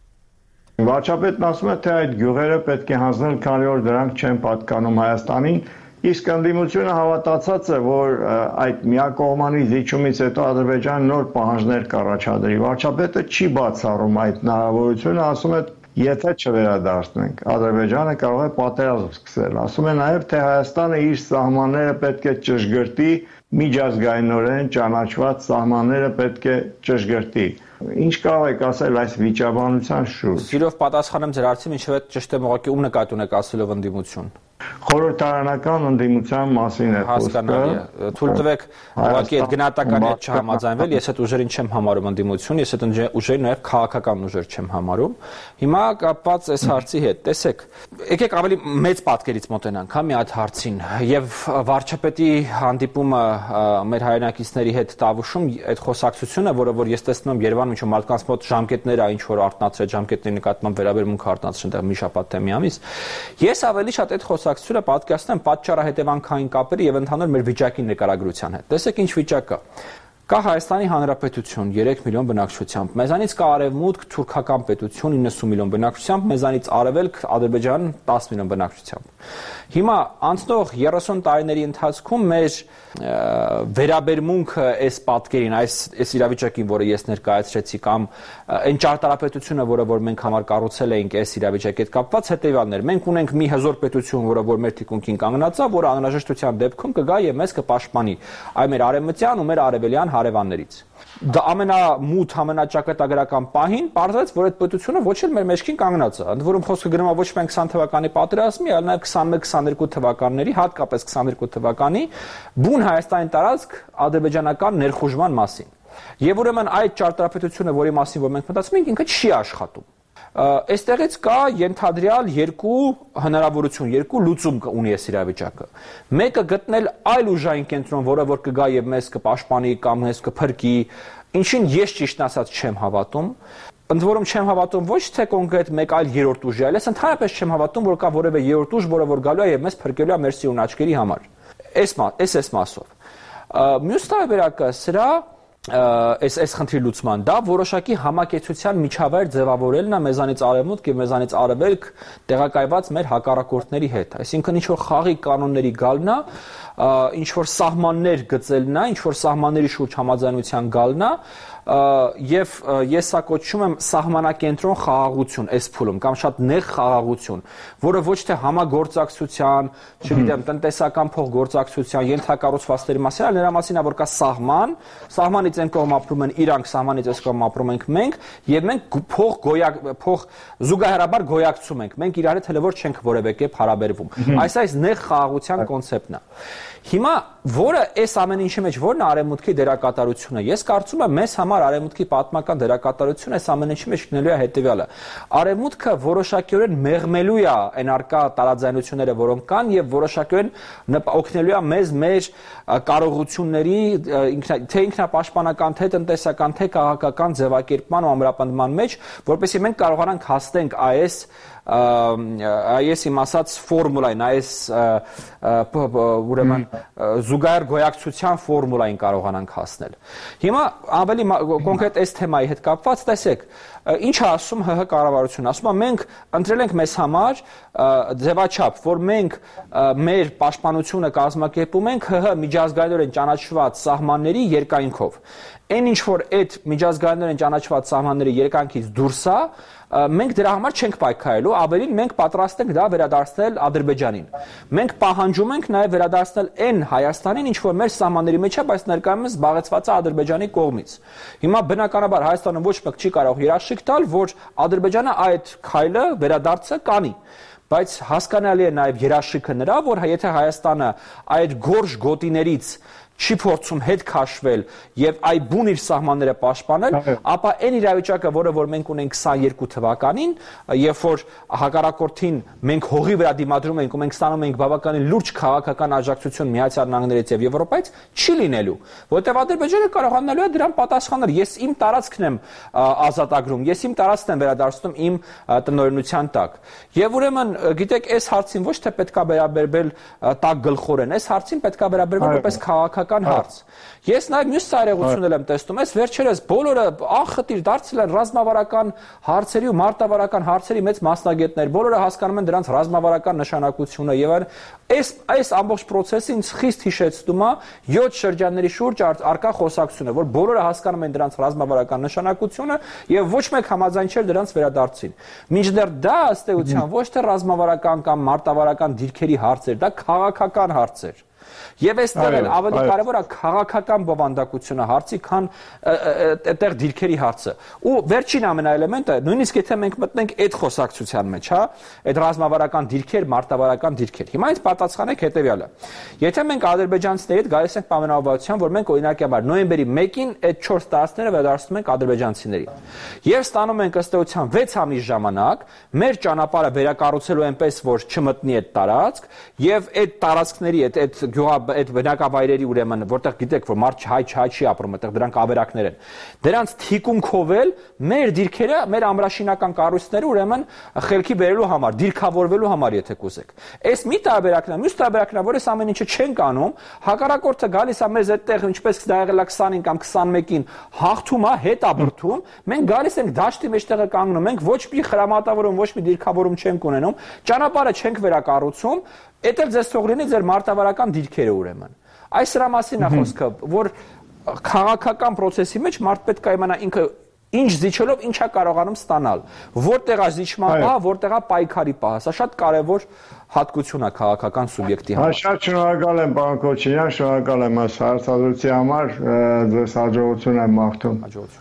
Վարչապետն ասում է, թե այդ գյուղերը պետք է հանձնել, քանի որ դրանք չեն պատկանում Հայաստանին, իսկ ընդդիմությունը հավատացած է, որ այդ միակողմանի զիջումից հետո Ադրբեջանը նոր պահանջներ կառաջադրի։ Վարչապետը չի բացառում այդ հնարավորությունը, ասում է, եթե չվերադարձնենք, Ադրբեջանը կարող է պատերազմ սկսել։ Ասում է նաև, թե Հայաստանը իր սահմանները պետք է ճշգրտի, միջազգայինորեն ճանաչված սահմանները պետք է ճշգրտի։ Ինչ կարող եք ասել այս վիճաբանության շուրջ։ Սիրով պատասխանեմ ձեր հարցին, ինչև է ճշտեմ ուղղակի ում նկատի ունեք ասելով ընդդիմություն։ Խորհրդարանական ընդդիմության մասին է խոսքը։ Թույլ տվեք ուղղակի այդ գնահատականի հետ չհամաձայնվել, ես այդ ուժերին չեմ համարում ընդդիմություն, ես այդ ուժերին նաև քաղաքական ուժեր չեմ համարում։ Հիմա կապված այս հարցի հետ, տեսեք, եկեք ավելի մեծ պատկերից մոտենանք, հա, մի հատ հարցին, եւ վարչապետի հանդիպումը մեր հայրենակիցների հետ Տավուշում այդ խոսակցությունը, որը ես տեսնում եմ Երևանում, ինչ որ մարդկանց մոտ ժամկետներ է, ինչ որ արտնացրել ժամկետների նկատմամբ վերաբերմունք արտնացրել, այնտեղ մի շաբաթ թե մի ամիս։ Ես ավելի շատ այդ խոսակցությունը պատկերացնում եմ պատճառահետևանքային կապերի եւ ընդհանուր մեր վիճակի նկարագրության հետ։ Տեսեք ինչ վիճակ կա։ Կա Հայաստանի Հանրապետություն 3 միլիոն բնակչությամբ, մեզանից կա Արևմուտք թուրքական պետություն 90 միլիոն բնակչությամբ, մեզանից Արևելք Ադրբեջան 10 միլիոն բնակչությամբ։ Հիմա անցնող 30 տարիների ընթացքում մեր վերաբերմունքը այս պատկերին, այս իրավիճակին, որը ես ներկայացրեցի, կամ այն ճարտարապետությունը, որ մենք համար կառուցել էինք այս իրավիճակի հետ կապված, հետևյալն էր։ Մենք ունենք մի հզոր պետություն, որը մեր թիկունքին կանգնած է, որը անհրաժեշտության դեպքում կգա եւ մեզ կպաշտպանի այ մեր արևմտյան ու մեր արևելյան հարևաններից։ Դա ամենամութ, ամենաճակատագրական պահին պարզվեց, որ այդ պետությունը ոչ էլ մեր մեջքին կանգնած է։ Ընդ որում խոսքը գնում է ոչ միայն 20 թվականի պատերազմի, այլ նաև 21-22 թվականների, հատկապես 22 թվականի բուն Հայաստանի տարածք ադրբեջանական ներխուժման մասին։ Եվ ուրեմն այդ ճարտարապետությունը, որի մասին որ մենք մտածում ենք, ինքը չի աշխատում։ Այստեղից կա ենթադրյալ երկու հնարավորություն, երկու լուծում ունի այս իրավիճակը։ Մեկը գտնել այլ ուժային կենտրոն, որը որ կգա եւ մեզ կպաշտպանի կամ մեզ կփրկի, ինչին ես ճիշտ ասած չեմ հավատում։ Ընդ որում չեմ հավատում ոչ թե կոնկրետ մեկ այլ երրորդ ուժի, այլ ես ընդհանրապես չեմ հավատում, որ կա որևէ երրորդ ուժ, որը որ գալու է եւ մեզ փրկելու է մեր սիրուն աչքերի համար։ Այս մասով։ Մյուս տարբերակը սրա այս խնդրի լուծման դա որոշակի համակեցության միջավայր ձևավորելն է մեզանից արևմուտք եւ մեզանից արևելք տեղակայված մեր հակառակորդների հետ, այսինքն ինչ որ խաղի կանոնների գալն է, ինչ որ սահմաններ գծելն է, ինչ որ սահմանների շուրջ համաձայնության գալն է, եւ ես սա կոչում եմ սահմանակենտրոն խաղաղություն այս փուլում կամ շատ նեղ խաղաղություն, որը ոչ թե համագործակցության, չգիտեմ, տնտեսական փոխգործակցության ենթակառուցվածքների մասին, այլ նրա մասին է, որ կա սահման, սահմանից այն կողմ ապրում են իրանք, սահմանից այս կողմ ապրում ենք մենք, եւ մենք փոխ զուգահեռաբար գոյակցում ենք, մենք իրար հետ հələ որ չենք որևէ կերպ հարաբերվում։ Այս նեղ խաղաղության կոնցեպտն է։ Հիմա որը այս ամեն ինչի մեջ որն է արևմուտքի դերակատարությունը։ Ես կարծում եմ մեզ համար արևմուտքի պատմական դերակատարությունը այս ամեն ինչի մեջ գտնելու է հետևյալը։ Արևմուտքը որոշակիորեն մեղմելու է այն արկա տարաձայնությունները, որոնք կան, եւ որոշակիորեն օգնելու է մեզ մեր կարողությունների թե ինքնապաշտպանական, թե տնտեսական, թե քաղաքական ձևակերպման ու ամրապնդման մեջ, որպեսզի մենք կարողանանք հասնենք այս իմ ասած ֆորմուլային, այս ուրեմն զուգահեռ գոյակցության ֆորմուլային կարողանանք հասնել։ Հիմա ավելի կոնկրետ այս թեմայի հետ կապված, տեսեք, ինչ է ասում ՀՀ կառավարությունը, ասում է մենք ընտրել ենք մեզ համար ձևաչափ, որ մենք մեր պաշտպանությունը կազմակերպում ենք ՀՀ միջազգայինորեն ճանաչված սահմանների երկայնքով։ Այն ինչ որ այդ միջազգայինորեն ճանաչված սահմանների երկայնքից դուրս է, մենք դրա համար չենք պայքարելու, ավելին մենք պատրաստ ենք դա վերադարձնել Ադրբեջանին։ Մենք պահանջում ենք նաև վերադարձնել այն Հայաստանին, ինչ որ մեր սահմանների մեջ է, բայց ներկայումս զբաղեցված է Ադրբեջանի կողմից։ Հիմա բնականաբար Հայաստանը ոչ մեկ չի կարող երաշխիք տալ, որ Ադրբեջանը այդ քայլը վերադարձը կանի։ Բայց հասկանալի է նաև երաշխիքը նրա, որ եթե Հայաստանը այդ գորշ գոտիներից չի փորձում հետ քաշվել եւ այ բուն իր սահմանները պաշտպանել, ապա այն իրավիճակը, որը որ մենք ունենք 22 թվականին, երբ որ հակառակորդին մենք հողի վրա դիմադրում ենք ու մենք ստանում ենք բավականին լուրջ քաղաքական աջակցություն Միացյալ Նահանգներից եւ Եվրոպայից, չի լինելու, որտեղ Ադրբեջանը կարողանալու է դրան պատասխանել։ Ես իմ տարածքն եմ ազատագրում, ես իմ տարածքն եմ վերադարձնում իմ տնօրինության տակ։ Եվ ուրեմն, գիտեք, այս հարցին ոչ թե պետքա վերաբերվել տակ գլխորեն, այս հարցին պետքա վերաբերվել որպես քաղաքական հարց։ Ես նաև մյուս ծայրեղություններ եմ տեսնում, այս վերջերս բոլորը անխտիր դարձել են ռազմավարական հարցերի ու մարտավարական հարցերի մեծ մասնագետներ, բոլորը հասկանում են դրանց ռազմավարական նշանակությունը եւ այս ամբողջ process-ը ինձ խիստ հիշեցնում է 7 շրջանների շուրջ արկա խոսակցությունը, որ բոլորը հասկանում են դրանց ռազմավարական նշանակությունը եւ ոչ մեկ համաձայն չէր դրանց վերադարձին։ Մինչդեռ դա ըստ էության ոչ թե ռազմավարական կամ մարտավարական դիրքերի հարց էր, դա քաղաքական հարց էր։ Եվ այստեղ էլ ավելի կարևոր է քաղաքական բովանդակությունը հարցի, քան այդտեղ դիրքերի հարցը։ Ու վերջին ամենաէլեմենտը, նույնիսկ եթե մենք մտնենք այդ խոսակցության մեջ, հա, այդ ռազմավարական դիրքեր, մարտավարական դիրքեր։ Հիմա ինձ պատասխանեք հետեւյալը։ Եթե մենք ադրբեջանցիների հետ գալիս ենք պայմանավորվածության, որ մենք օրինակաբար նոյեմբերի 1-ին այդ 4 տարածքները վերադարձնում ենք ադրբեջանցիներին։ Եւ ստանում ենք ըստ էության 6 ամիս ժամանակ մեր ճանապարհը վերակառուցելու այնպես, որ չմտնի այդ տարածք, եւ այդ տարածքների այդ այդ բնակավայրերի ուրեմն որտեղ գիտեք որ մարդ հայ չի ապրում, այդտեղ դրանք ավերակներ են։ Դրանց թիկունքով էլ մեր դիրքերը, մեր ամրաշինական կառույցները ուրեմն խելքի բերելու համար, դիրքավորվելու համար, եթե կուզեք։ Այս մի տարբերակն է, մյուս տարբերակն է, որ այս ամեն ինչը չենք անում, հակառակորդը գալիս է մեզ այդտեղ, ինչպես դա եղել է 20-ին կամ 21-ին, հաղթում է, հետ ապրթում, մենք գալիս ենք դաշտի մեջտեղը կանգնում ենք, ոչ մի խրամատավորում, ոչ մի դիրքավորում չենք ունենում, ճանապարհը չենք վերակառուցում, Էդ էլ ձեզ թող լինի ձեր մարտավարական դիրքերը ուրեմն։ Այս սրա մասին է խոսքը, որ քաղաքական process-ի մեջ մարդ պետք է իմանա ինքը ինչ զիջելով ինչա կարողանում ստանալ։ Որտեղ է զիջման պահը, որտեղ է պայքարի պահը։ Սա շատ կարևոր հատկություն է քաղաքական սուբյեկտի համար։ Շատ շնորհակալ եմ, պարոն Քոչարյան, շնորհակալ եմ այս հարցազրույցի համար, ձեզ հաջողություն եմ մաղթում։ Հաջողություն։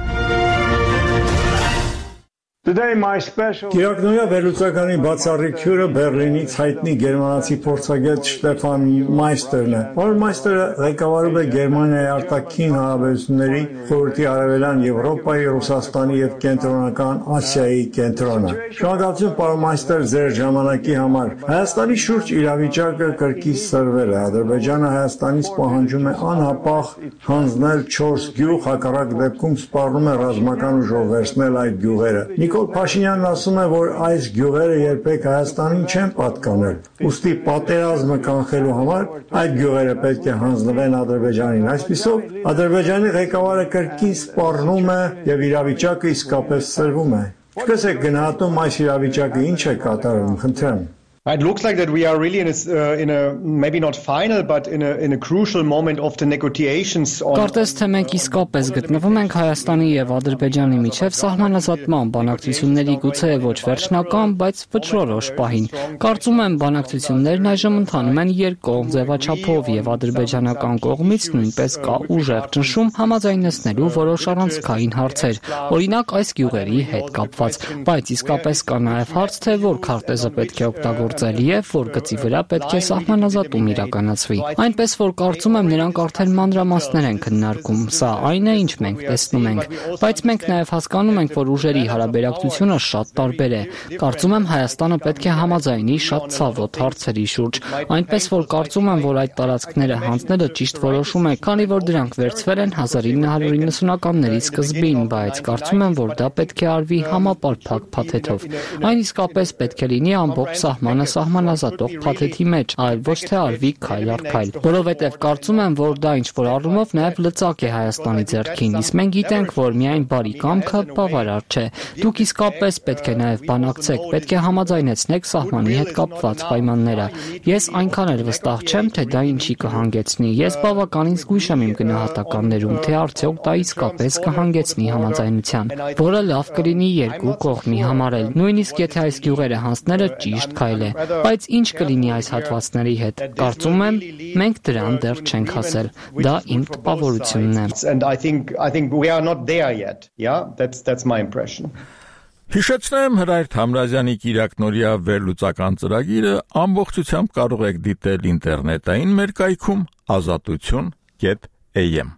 Կիրակնոյա վերլուծականի բացառիկ հյուրը Բեռլինից հայտնի գերմանացի փորձագետ Շտեֆան Մայստերն է։ Պարոն Մայստերը ղեկավարում է Գերմանիայի արտաքին հարաբերությունների խորհրդի Արևելյան Եվրոպայի, Ռուսաստանի եւ Կենտրոնական Ասիայի կենտրոնը։ Շնորհակալություն, պարոն Մայստեր, ձեր ժամանակի համար։ Հայաստանի շուրջ իրավիճակը կրկից սրվել է։ Ադրբեջանը Հայաստանից պահանջում է անհապաղ հանձնել 4 գյուղ, հակառակ դեպքում սպառնում է ռազմական ուժով վերցնել այդ գյուղերը։ Նիկոլ Փաշինյանն ասում է, որ այս գյուղերը երբեք Հայաստանին չեն պատկանել։ Ուստի պատերազմը կանխելու համար այդ գյուղերը պետք է հանձնվեն Ադրբեջանին։ Այսպիսով, Ադրբեջանի ղեկավարը կրկին սպառնում է եւ իրավիճակը իսկապես սրվում է։ Ինչպես է գնահատում այս իրավիճակը, ինչ է կատարվում, խնդրեմ։ It looks like that we are really in a maybe not final but in a crucial moment of the negotiations on Կարծես թե մենք իսկապես գտնվում ենք Հայաստանի եւ Ադրբեջանի միջև սահմանազատման բանակցությունների գուցե ոչ վերջնական, բայց վճռորոշ պահին։ Կարծում եմ բանակցություններն այժմ ընթանում են երկկողմ ձևաչափով եւ ադրբեջանական կողմից նույնպես կա ուժեղ ճնշում համաձայնեցնելու որոշ առանցքային հարցեր, օրինակ այս գյուղերի հետ կապված, բայց իսկապես կա նաեւ հարց թե որ քարտեզը պետք է օգտագործել եւ որ գծի վրա պետք է սահմանազատում իրականացվի։ Այնպես որ կարծում եմ նրանք արդեն մանրամասներ են քննարկում։ Սա այն է, ինչ մենք տեսնում ենք, բայց մենք նաեւ հասկանում ենք, որ ուժերի հարաբերակցությունը շատ տարբեր է։ Կարծում եմ Հայաստանը պետք է համաձայնի շատ ցավոտ հարցերի շուրջ, այնպես որ կարծում եմ, որ այդ տարածքները հանձնելը ճիշտ որոշում է, քանի որ դրանք վերցվել են 1990-ականների սկզբին, բայց կարծում եմ, որ դա պետք է արվի համապարփակ փաթեթով։ Այն իսկապես պետք է լինի ամբողջ սահման Հայաստանը սահմանազատող փաթեթի մեջ, այլ ոչ թե արվի քայլ առ քայլ, որովհետև կարծում եմ, որ դա ինչ-որ առումով նաև լծակ է Հայաստանի ձեռքին, իսկ մենք գիտենք, որ միայն բարի կամքը բավարար չէ։ Դուք իսկապես պետք է նաև բանակցեք, պետք է համաձայնեցնեք սահմանի հետ կապված պայմանները։ Ես այնքան էլ վստահ չեմ, թե դա ինչի կհանգեցնի։ Ես բավականին զգույշ եմ իմ գնահատականներում, թե արդյոք դա իսկապես կհանգեցնի համաձայնության, որը լավ կլինի երկու կողմի համար էլ, նույնիսկ եթե այս գյուղերը հանձնելը ճիշտ քայլ է։ Բայց ինչ կլինի այս հատվածների հետ։ Կարծում եմ, մենք դրան դեռ չենք հասել։ Դա իմ տպավորությունն է։ And I think we are not there yet. Yeah, that's my impression. Հիշեցնեմ Հրայր Թամրազյանի Կիրակնորիա վերլուծական ծրագիրը ամբողջությամբ կարող եք դիտել ինտերնետային մեր կայքում azatutun.am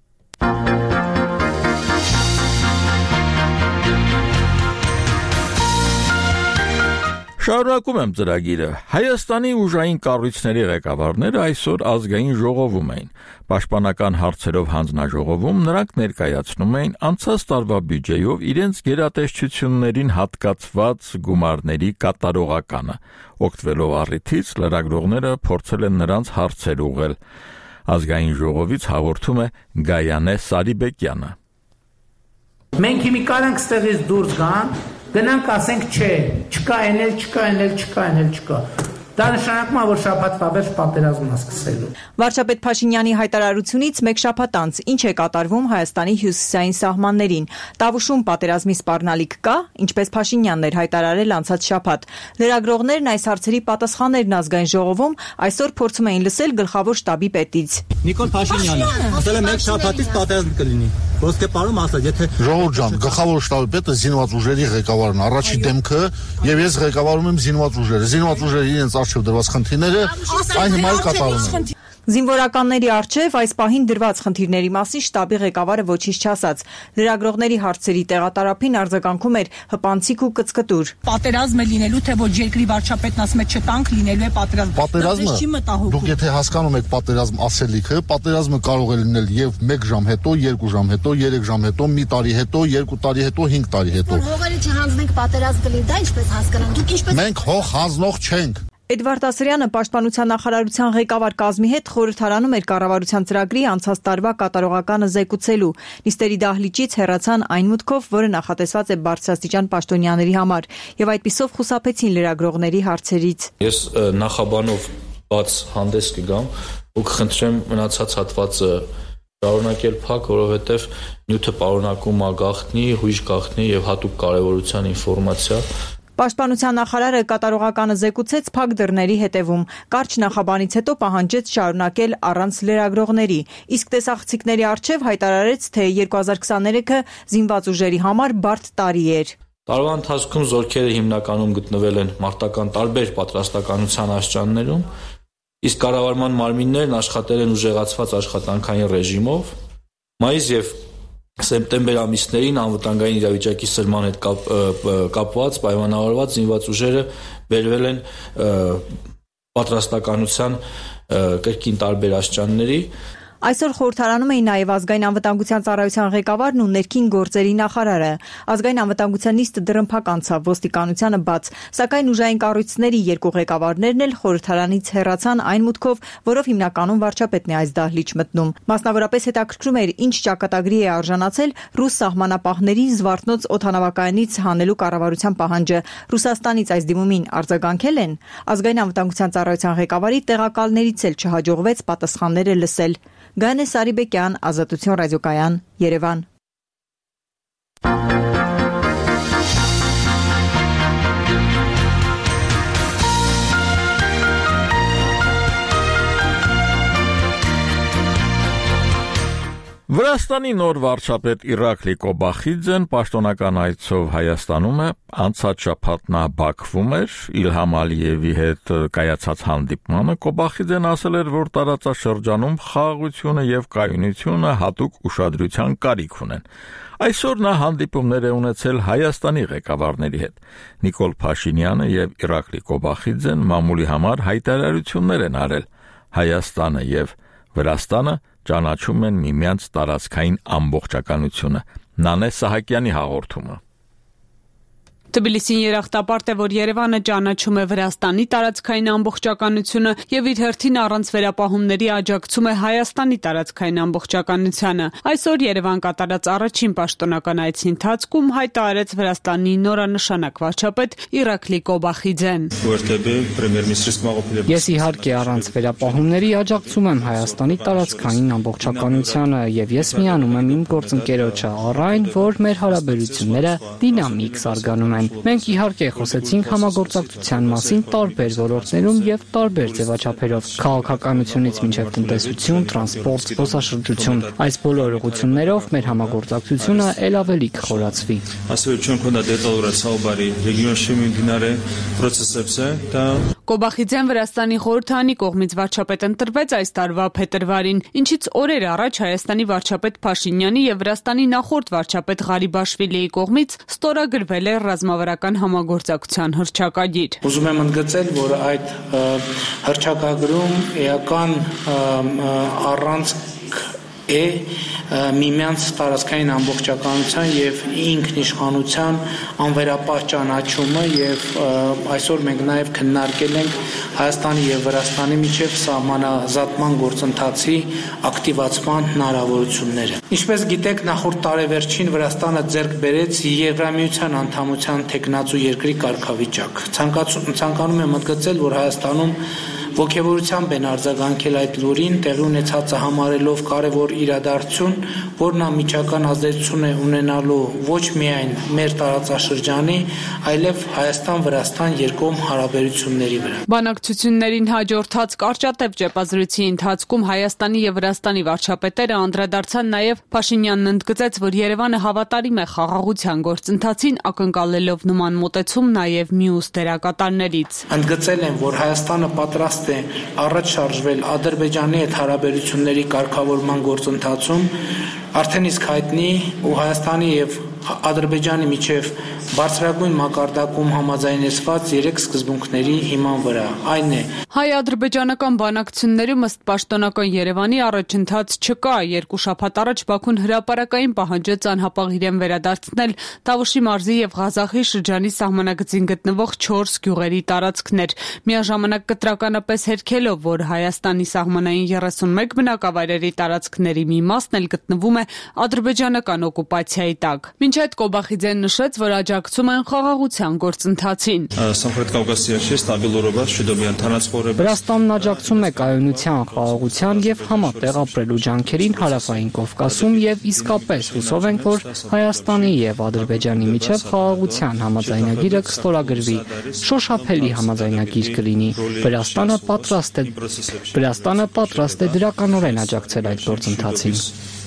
Շարունակում եմ ծրագիրը։ Հայաստանի ուժային կառույցների ղեկավարները այսօր ազգային ժողովում էին։ Պաշտպանական հարցերով հանձնաժողովում նրանք ներկայացնում էին անցած տարվա բյուջեով իրենց գերատեսչություններին հատկացված գումարների կատարողականը։ Օգտվելով առիթից լրագրողները փորձել են նրանց հարցեր ուղղել։ Ազգային ժողովից հաղորդում է Գայանե Սարիբեկյանը։ Մենք հիմա կարանք ստեղից դուրս գնանք ասենք չէ, չկա չկա։ Դա նշանակում է, որ շաբաթվա վերջ պատերազմն է սկսելու։ Վարչապետ Փաշինյանի հայտարարությունից մեկ շաբաթ անց ինչ է կատարվում Հայաստանի հյուսիսային սահմաններին։ Տավուշում պատերազմի սպառնալիք կա, ինչպես Փաշինյանն էր հայտարարել անցած շաբաթ։ Լրագրողներն այս հարցերի պատասխաններն ազգային ժողովում այսօր փորձում էին լսել գլխավոր շտաբի պետից։ Նիկոլ Փաշինյանը ասել է մեկ շաբաթից պատերազմ կլինի։ Ոսկե պարում ասաց, եթե Ժողովուրդ ջան, գլխավոր շտաբի պետը զինված ուժերի ղեկավարն է, առաջի դեմքը, եւ ես ղեկավարում եմ զինված ուժերը։ Զինված ուժերը իրենց արժեվ դրված խնդիրները այն հիմա կատարում են։ Զինվորականների արչև այս պահին դրված խնդիրների մասին շտաբի ղեկավարը ոչինչ չասաց։ Լրագրողների հարցերի տեղատարափին արձագանքում էր հպանցիկ ու կծկտուր։ Պատերազմ է լինելու, թե ոչ երկրի վարչապետն ասում է չտանք, լինելու է պատերազմ։ Պատերազմը, դուք եթե հասկանում եք պատերազմ ասելիքը, պատերազմը կարող է լինել եւ 1 ժամ հետո, 2 ժամ հետո, 3 ժամ հետո, մի տարի հետո, 2 տարի հետո, 5 տարի հետո։ Հողերը չհանձնենք պատերազմ կլինի, դա ինչպես հասկանանք։ Դուք ինչպես Մենք հող հանձնող չենք։ Էդվարդ Ասրյանը պաշտպանության նախարարության ղեկավար կազմի հետ խորհրդարանում էր կառավարության ծրագրի անցած տարվա կատարողականը զեկուցելու։ Նիստերի դահլիճից հեռացան այն մուտքով, որը նախատեսված է բարձրաստիճան պաշտոնյաների համար, եւ այդպիսով խուսափեցին լրագրողների հարցերից։ Ես նախաբանով բաց հանդես կգամ ու կխնդրեմ մնացած հատվածը շարունակել փակ, որովհետեւ նյութը պարունակում է գաղտնի, հույժ գաղտնի եւ հատուկ կարեւորության ինֆորմացիա։ Պաշտպանության նախարարը կատարողականը զեկուցեց փակ դռների հետևում։ Կարճ նախաբանից հետո պահանջեց շարունակել առանց լրագրողների, իսկ տեսախցիկների առջև հայտարարեց, թե 2023-ը զինված ուժերի համար բարդ տարի էր։ Տարվա ընթացքում զորքերը հիմնականում գտնվել են մարտական տարբեր պատրաստականության աստիճաններում, իսկ կառավարման մարմիններն աշխատել են ուժեղացված աշխատանքային ռեժիմով։ Մայիս եւ սեպտեմբեր ամիսներին անվտանգային իրավիճակի սրման հետ կապված պայմանավորված զինված ուժերը բերվել են պատրաստականության կրկին տարբեր աստիճանների։ Այսօր խորհրդարանում էին նաև ազգային անվտանգության ծառայության ղեկավարն ու ներքին գործերի նախարարը։ Ազգային անվտանգության նիստը դռնփակ անցավ, ոստիկանությանը բաց, սակայն ուժային կառույցների երկու ղեկավարներն էլ խորհրդարանից հեռացան այն մուտքով, որով հիմնականում վարչապետն է այս դահլիճ մտնում։ Մասնավորապես հետաքրքրում էր, ինչ ճակատագրի է արժանացել ռուս սահմանապահների Զվարթնոց օդանավակայանից հանելու կառավարության պահանջը։ Ռուսաստանից այս դիմումին արձագանքել են։ Ազգային անվտանգության ծառայության ղեկավարի տեղակալներից էլ չհաջողվեց պատասխանները լսել։ Գայանե Սարիբեկյան, Ազատություն ռադիոկայան, Երևան։ Վրաստանի նոր վարչապետ Իրակլի Կոբախիձեն պաշտոնական այցով Հայաստանում է, անցած շաբաթ նա Բաքվում էր, Իլհամ Ալիևի հետ կայացած հանդիպմանը Կոբախիձեն ասել էր, որ տարածաշրջանում խաղաղությունը եւ կայունությունը հատուկ ուշադրության կարիք ունեն։ Այսօր նա հանդիպումներ է ունեցել Հայաստանի ղեկավարների հետ։ Նիկոլ Փաշինյանը եւ Իրակլի Կոբախիձեն մամուլի համար հայտարարություններ են արել։ Հայաստանը եւ Վրաստանը ճանաչում են միմյանց տարածքային ամբողջականությունը։ Նանե Սահակյանի հաղորդումը։ Թբիլիսին երախտապարտ է, որ Երևանը ճանաչում է Վրաստանի տարածքային ամբողջականությունը եւ իր հերթին առանց վերապահումների աջակցում է Հայաստանի տարածքային ամբողջականությանը։ Այսօր Երևան կատարած առաջին պաշտոնական այցի ընթացքում հայտարարեց Վրաստանի նորանշանակ վարչապետ Իրակլի Կոբախիձեն։ Ես իհարկե առանց վերապահումների աջակցում եմ Հայաստանի տարածքային ամբողջականությանը եւ ես միանում եմ իմ գործընկերոջը առ այն, որ մեր հարաբերությունները դինամիկ զարգանում են։ Մենք իհարկե խոսեցինք համագործակցության մասին տարբեր ոլորտներում եւ տարբեր ձևաչափերով՝ քաղաքականությունից մինչեւ տնտեսություն, տրանսպորտ, զբոսաշրջություն։ Այս բոլոր ուղղություններով մեր համագործակցությունը ել ավելի կխորացվի։ Կոբախիձեն Վրաստանի խորհրդանի կողմից վարչապետ ընտրվեց այս տարվա փետրվարին, ինչից օրեր առաջ Հայաստանի վարչապետ Փաշինյանի եւ Վրաստանի նախորդ վարչապետ Ղարիբաշվիլիի կողմից ստորագրվել է ռազմավարական համագործակցության հռչակագիր։ Ուզում եմ ընդգծել, որ այդ հռչակագրում էական առանցք է միմյանց տարածքային ամբողջականության եւ ինքնիշխանության անվերապահ ճանաչումը եւ այսօր մենք նաեւ քննարկել ենք Հայաստանի եւ Վրաստանի միջև սահմանազատման գործընթացի ակտիվացման հնարավորությունները։ Ինչպես գիտեք, նախորդ տարեվերջին Վրաստանը ձեռք բերեց Եվրամիության անդամության թեկնածու երկրի կարգավիճակ։ Ցանկանում եմ ընդգծել, որ Հայաստանում ոգևորությամբ են արձագանքել այդ լուրին, տեղի ունեցածը համարելով կարևոր իրադարձություն, որն անմիջական ազդեցություն է ունենալու ոչ միայն մեր տարածաշրջանի, այլև Հայաստան-Վրաստան երկկողմ հարաբերությունների վրա։ Բանակցություններին հաջորդած կարճատև ճեպազրույցի ընթացքում Հայաստանի եւ Վրաստանի վարչապետերը անդրադարձան նաեւ Փաշինյանն ընդգծեց, որ Երևանը հավատարիմ է խաղաղության գործընթացին, ակնկալելով նման մոտեցում նաեւ մյուս դերակատարներից։ Ընդգծել են, որ Հայաստանը պատրաստ է առաջ շարժվել Ադրբեջանի հետ հարաբերությունների կարգավորման գործընթացում, արդեն իսկ հայտնի ու Հայաստանի եւ Ադրբեջանի միջև բարձրագույն մակարդակում համաձայնեցված 3 սկզբունքների հիման վրա։ Այն է. Հայ-ադրբեջանական բանակցություններում ըստ պաշտոնական Երևանի առաջընթաց չկա։ 2 շաբաթ առաջ Բաքուն հրապարակային պահանջեց անհապաղ իրեն վերադարձնել Տավուշի մարզի եւ Ղազախի շրջանի սահմանագծին գտնվող 4 գյուղերի տարածքներ։ Միաժամանակ կտրականապես հերքելով, որ Հայաստանի սահմանային 31 բնակավայրերի տարածքների մի մասն էլ գտնվում է ադրբեջանական օկուպացիայի տակ։ Մինչ այդ Կոբախիձեն նշեց, որ աջակցում են խաղաղության գործընթացին։ Վրաստանն աջակցում է կայունության, խաղաղության եւ համատեղ ապրելու ջանքերին Հարավային Կովկասում եւ իսկապես հուսով ենք, որ Հայաստանի եւ Ադրբեջանի միջև խաղաղության համաձայնագիրը կստորագրվի։ Շոշափելի համաձայնագիր կլինի։ Վրաստանը պատրաստ է դրականորեն աջակցել այդ գործընթացին։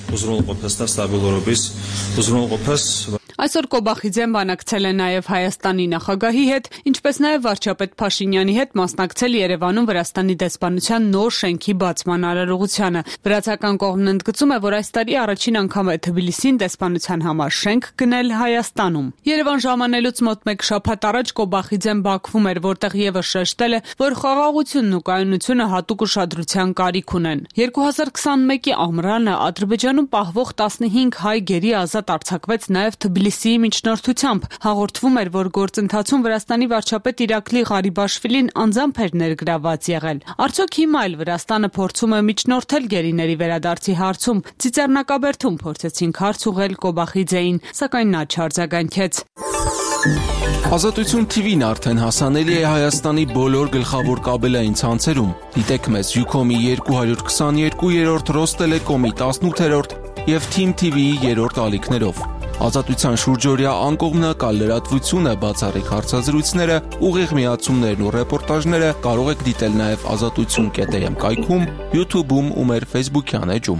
Այսօր Կոբախիձեն բանակցել է նաև Հայաստանի նախագահի հետ, ինչպես նաև վարչապետ Փաշինյանի հետ մասնակցել Երևանում Վրաստանի դեսպանության նոր շենքի բացման արարողությանը։ Վրացական կողմն ընդգծում է, որ այս տարի առաջին անգամ է Թբիլիսին դեսպանության համար շենք գնել Հայաստանում։ Երևան ժամանելուց մոտ 1 շաբաթ առաջ Կոբախիձեն Բաքվում էր, որտեղ եւս շեշտել է, որ խաղաղությունն ու կայունությունը հատուկ ուշադրության կարիք ունեն։ 2021-ի ամռանը Ադրբեջանում պահվող 15 հայ գերի ազատ արձակվեց նաև Թբիլիսիի միջնորդությամբ։ Հաղորդվում էր, որ գործընթացում Վրաստանի վարչապետ Իրակլի Ղարիբաշվիլին անձամբ էր ներգրաված եղել։ Արդյոք հիմա էլ Վրաստանը փորձում է միջնորդել գերիների վերադարձի հարցում։ Ծիծեռնակաբերդում փորձեցինք հարց ուղղել Կոբախիձեին, սակայն նա չարձագանքեց։ Ազատություն TV-ն արդեն հասանելի է Հայաստանի բոլոր գլխավոր կաբելային ցանցերում։ Դիտեք մեզ Ucom-ի 222-րդ, Ռոստելեկոմի 18-րդ եւ Team TV-ի 3-րդ ալիքներով։ Ազատության շուրջօրյա անկողմնակալ լրատվությունը, բացառիկ հարցազրույցները, ուղիղ միացումներն ու ռեպորտաժները կարող եք դիտել նաև azatutsun.am կայքում, YouTube-ում ու մեր Facebook-յան էջում։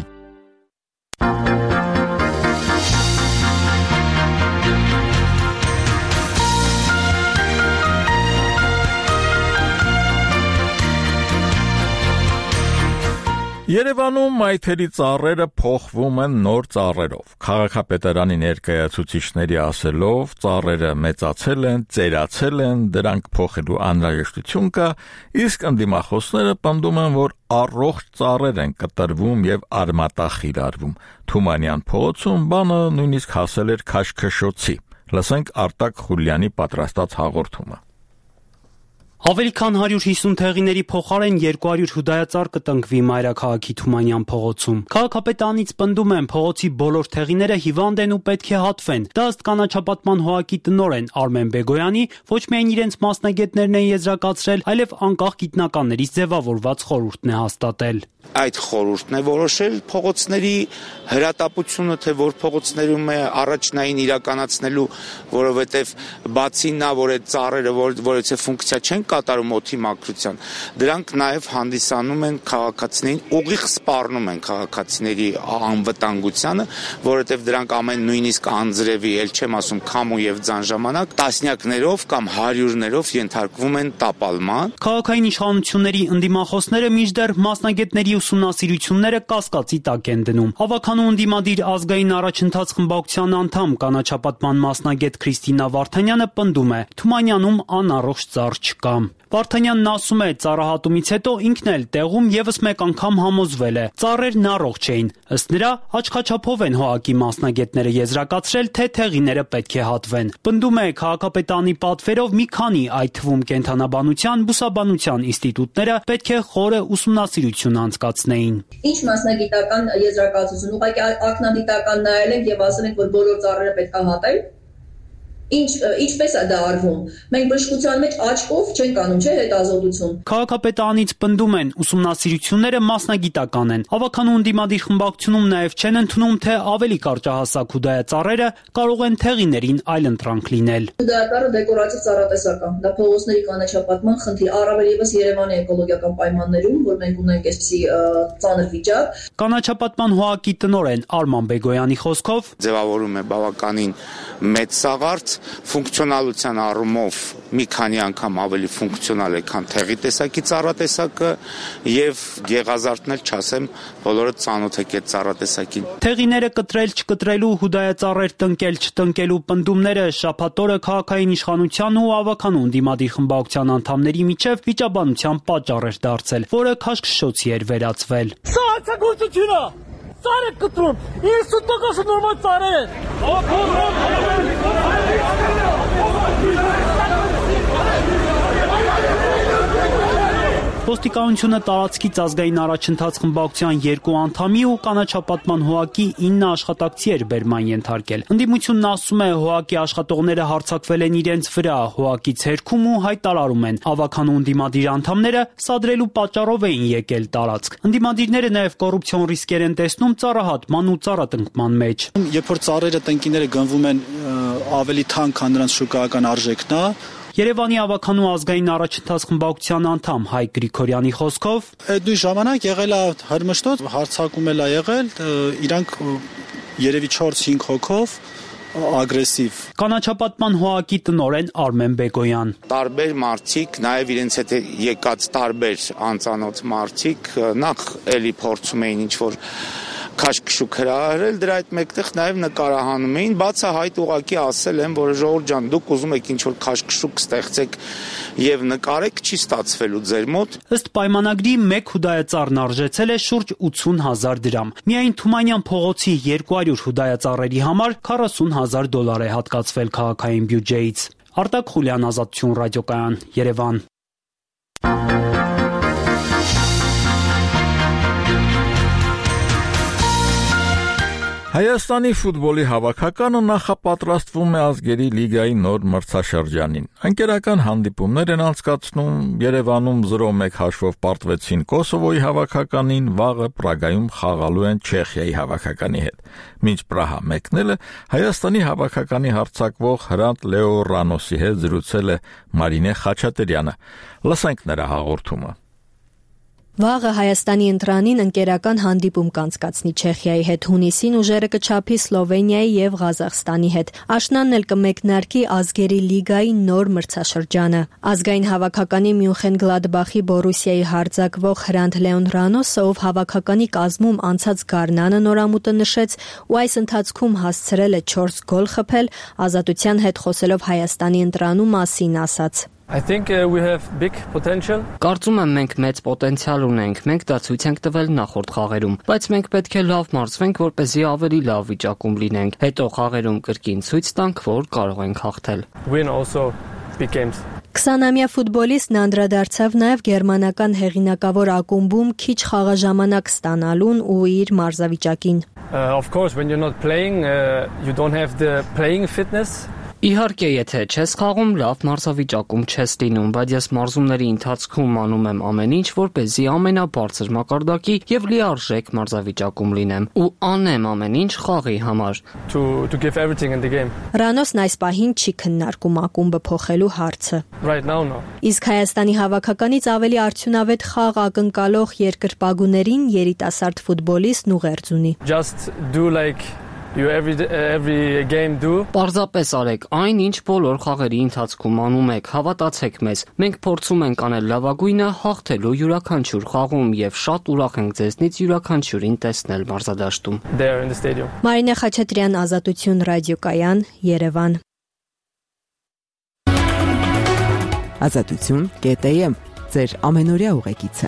Երևանում մայթերի ծառերը փոխվում են նոր ծառերով։ Քաղաքապետարանի ներկայացուցիչների ասելով, ծառերը մեծացել են, ծերացել են, դրանք փոխելու անհրաժեշտություն կա, իսկ ընդդիմախոսները պնդում են, որ առողջ ծառեր են կտրվում եւ արմատախիլ արվում։ Թումանյան փողոցում բանը նույնիսկ հասել էր քաշքշոցի։ Լսենք Արտակ Խուլյանի պատրաստած հաղորդումը։ Ավելի քան 150 թեղիների փոխարեն 200 հուդայածառ կտնկվի Մայրաքաղաքի Թումանյան փողոցում։ Քաղաքապետարանից պնդում են, փողոցի բոլոր թեղիները հիվանդ են ու պետք է հատվեն։ Դա ըստ կանաչապատման հողակի տնօրեն Արմեն Բեգոյանի ոչ միայն իրենց մասնագետներն են եզրակացրել, այլև անկախ գիտնականներից ձևավորված խորհուրդն է հաստատել։ Այդ խորհուրդն է որոշել փողոցների հրատապությունը, թե որ փողոցներում է առաջնային իրականացնելու, որովհետև բացի նա, որ այդ ծառերը որովհետև ֆունկցիա չեն կատարում օդի մաքրության, դրանք նաև հանդիսանում են քաղաքացիներին, ուղիղ սպառնում են քաղաքացիների անվտանգությանը, որովհետև դրանք ամեն նույնիսկ անձրևի, ել չեմ ասում քամու եւ ձան ժամանակ, տասնյակներով կամ հարյուրներով ենթարկվում են տապալման։ Քաղաքային իշխանությունների ընդդիմախոսները մինչդեռ մասնագետների ուսումնասիրությունները կասկածի տակ են դնում։ Հավաքանու ընդդիմադիր ազգային առաջընթաց խմբակցության անդամ կանաչապատման մասնագետ Քրիստինա Վարդանյանը պնդում է, Թումանյանում անառողջ ծառ չկա։ Վարդանյանն ասում է, ծառահատումից հետո ինքն էլ տեղում եւս մեկ անգամ համոզվել է, ծառերն առողջ էին։ Ըստ նրա, աչքաչափով են հողակի մասնագետները եզրակացրել, թե թեղիները պետք է հատվեն։ Պնդում է, քաղաքապետարանի պատվերով մի քանի, այդ թվում կենդանաբանության, բուսաբանության ինստիտուտները պետք է խորը ուսումնասիրություն անցկացնեին։ Ինչ մասնագիտական եզրակացություն, ուղղակի ակնադիտական նայել ենք եւ ասել ենք, որ բոլոր ծառերը պետք է հատել։ Ինչպես է դա արվում։ Մենք բժշկության մեջ աչքով չենք անում, չէ՞, հետազոտություն։ Քաղաքապետարանից պնդում են, ուսումնասիրությունները մասնագիտական են։ Հավաքանու ընդդիմադիր խմբակցությունում նաև չեն ընդունում, թե ավելի կարճահասակ հուդայածառերը կարող են թեղիներին այլընտրանք լինել։ Հուդայածառը դեկորատիվ ծառատեսակ է։ Դա փողոցների կանաչապատման խնդիր, առավել եւս Երևանի էկոլոգիական պայմաններում, որ մենք ունենք այսպիսի ծանր վիճակ։ Կանաչապատման հողակի տնօրեն Արման Բեգոյանի խոսքով ձևավորում է բավականին մեծ սաղարթ, ֆունկցիոնալության առումով մի քանի անգամ ավելի ֆունկցիոնալ է, քան թեղի տեսակի ծառատեսակը եւ գեղազարդն էլ չասեմ, բոլորը ծանոթ եք այդ ծառատեսակին։ Թեղիները կտրել չկտրելու, հուդայածառեր տնկել չտնկելու պնդումները շաբաթ օրը քաղաքային իշխանության ու ավականու ընդդիմադիր խմբակցության անդամների միջև վիճաբանության պատճառ էր դարձել, որը քաշքշոցի էր վերածվել։ Սա հանցագործություն է։ Ծառ է կտրում, 90% նորմալ ծառ է։ Ոստիկանությունը տարածքից ազգային առաջընթաց խմբակցության 2 անդամի ու կանաչապատման հողակի 9 աշխատակցի էր բերման ենթարկել։ Ընդդիմությունն ասում է, հողակի աշխատողները հարձակվել են իրենց վրա, հողակից հերքում ու հայտարարում են։ Ավականու ընդդիմադիր անդամները սադրելու պատճառով էին եկել տարածք։ Ընդդիմադիրները նաև կոռուպցիոն ռիսկեր են տեսնում ծառահատման ու ծառատնկման մեջ։ Երբ որ ծառերը տնկիները գնվում են ավելի թանկ, քան նրանց շուկայական արժեքն է, Երևանի ավականու ազգային առաջընթաց խմբակցության անդամ Հայկ Գրիգորյանի խոսքով այդ նույն ժամանակ եղել է հրմշտոց, հարձակում էլ է եղել, իրանք երևի 4-5 հոգով ագրեսիվ։ Կանաչապատման հողակի տնօրեն Արմեն Բեգոյան։ Տարբեր մարդիկ, նաև իրենց հետ եկած տարբեր անծանոթ մարդիկ նախ էլի փորձում էին ինչ-որ քաշքշուկ հրահրել, դրա այդ մեկտեղ նաև նկարահանում էին, բացահայտ ուղակի ասել են, որ ժողովուրդ ջան, դուք ուզում եք ինչ-որ քաշքշուկ ստեղծեք եւ նկարեք, չի ստացվելու ձեր մոտ։ Ըստ պայմանագրի մեկ հուդայածառն արժեցել է շուրջ 80,000 դրամ։ Միայն Թումանյան փողոցի 200 հուդայածառերի համար $40,000 է հատկացվել քաղաքային բյուջեից։ Արտակ Խուլյան, Ազատություն ռադիոկայան, Երևան։ Հայաստանի ֆուտբոլի հավաքականը նախապատրաստվում է ազգերի լիգայի նոր մրցաշրջանին։ Անկերական հանդիպումներ են անցկացնում, Երևանում 0-1 հաշվով պարտվեցին Կոսովոյի հավաքականին, վաղը Պրագայում խաղալու են Չեխիայի հավաքականի հետ։ Մինչ Պրահա մեկնելը Հայաստանի հավաքականի հարձակվող Հրանտ Լեո Ռանոսի հետ զրուցել է Մարինե Խաչատրյանը։ Լսենք նրա հաղորդումը։ Վաղը Հայաստանի ընտրանին ընկերական հանդիպում կանցկացնի Չեխիայի հետ, հունիսին ուժերը կչափի Սլովենիայի եւ Ղազախստանի հետ։ Աշնանն էլ կմեկնարկի ազգերի լիգայի նոր մրցաշրջանը։ Ազգային հավաքականի Մյունխեն-Գլադբախի Բորուսիայի հարձակվող Հրանտ Լեոն Ռանոսը, ով հավաքականի կազմում անցած գարնանը նորամուտը նշեց ու այս ընթացքում հասցրել է 4 գոլ խփել, Ազատության հետ խոսելով Հայաստանի ընտրանու մասին ասաց. I think we have big potential. Կարծում եմ մենք մեծ պոտենցիալ ունենք, մենք դա ցույց ենք տվել նախորդ խաղերում, բայց մենք պետք է լավ մարզվենք, որպեսզի ավելի լավ վիճակում լինենք։ Հետո խաղերում կրկին ցույց տանք, որ կարող ենք հաղթել։ Win also big games. 20-ամյա ֆուտբոլիստն անդրադարձավ նաև գերմանական հեղինակավոր ակումբում քիչ խաղաժամանակ ստանալուն ու իր մարզավիճակին։ Of course, when you're not playing, you don't have the playing fitness. Իհարկե, եթե չես խաղում, լավ մարզավիճակում չես լինում, բայց ես մարզումների ընթացքում անում եմ ամեն ինչ, որպեսզի ամենաբարձր մակարդակի եւ լիարժեք մարզավիճակում լինեմ ու անեմ ամեն ինչ խաղի համար։ To give everything in the game. Ռանոսն այս պահին չի քննարկում ակումբը փոխելու հարցը։ Right now no. Իսկ Հայաստանի հավաքականից ավելի արդյունավետ խաղ ակնկալող երկրպագուներին երիտասարդ ֆուտբոլիստն ուղերձ ունի։ Just do like you every game do. Պարզապես արեք այն, ինչ բոլոր խաղերի ընթացքում անում եք, հավատացեք մեզ։ Մենք փորձում ենք անել լավագույնը հաղթելու յուրաքանչյուր խաղում եւ շատ ուրախ ենք ձեզնից յուրաքանչյուրին տեսնել մարզադաշտում։ There in the stadium. Մարինե Խաչատրյան, Ազատություն ռադիոկայան, Երևան։ Ազատություն.am ձեր ամենօրյա ուղեկիցը։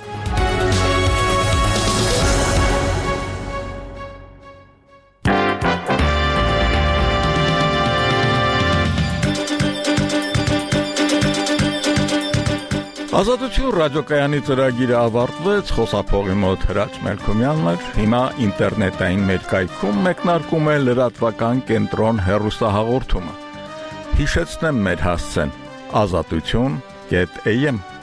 Ազատություն ռադիոկայանի ծրագիրը ավարտվեց, խոսափողի մոտ Հրաչ Մելքոմյանն էր, հիմա ինտերնետային մեր կայքում մեկնարկում է լրատվական կենտրոն հեռուստահաղորդումը։ Հիշեցնեմ մեր հասցեն՝ ազատություն.am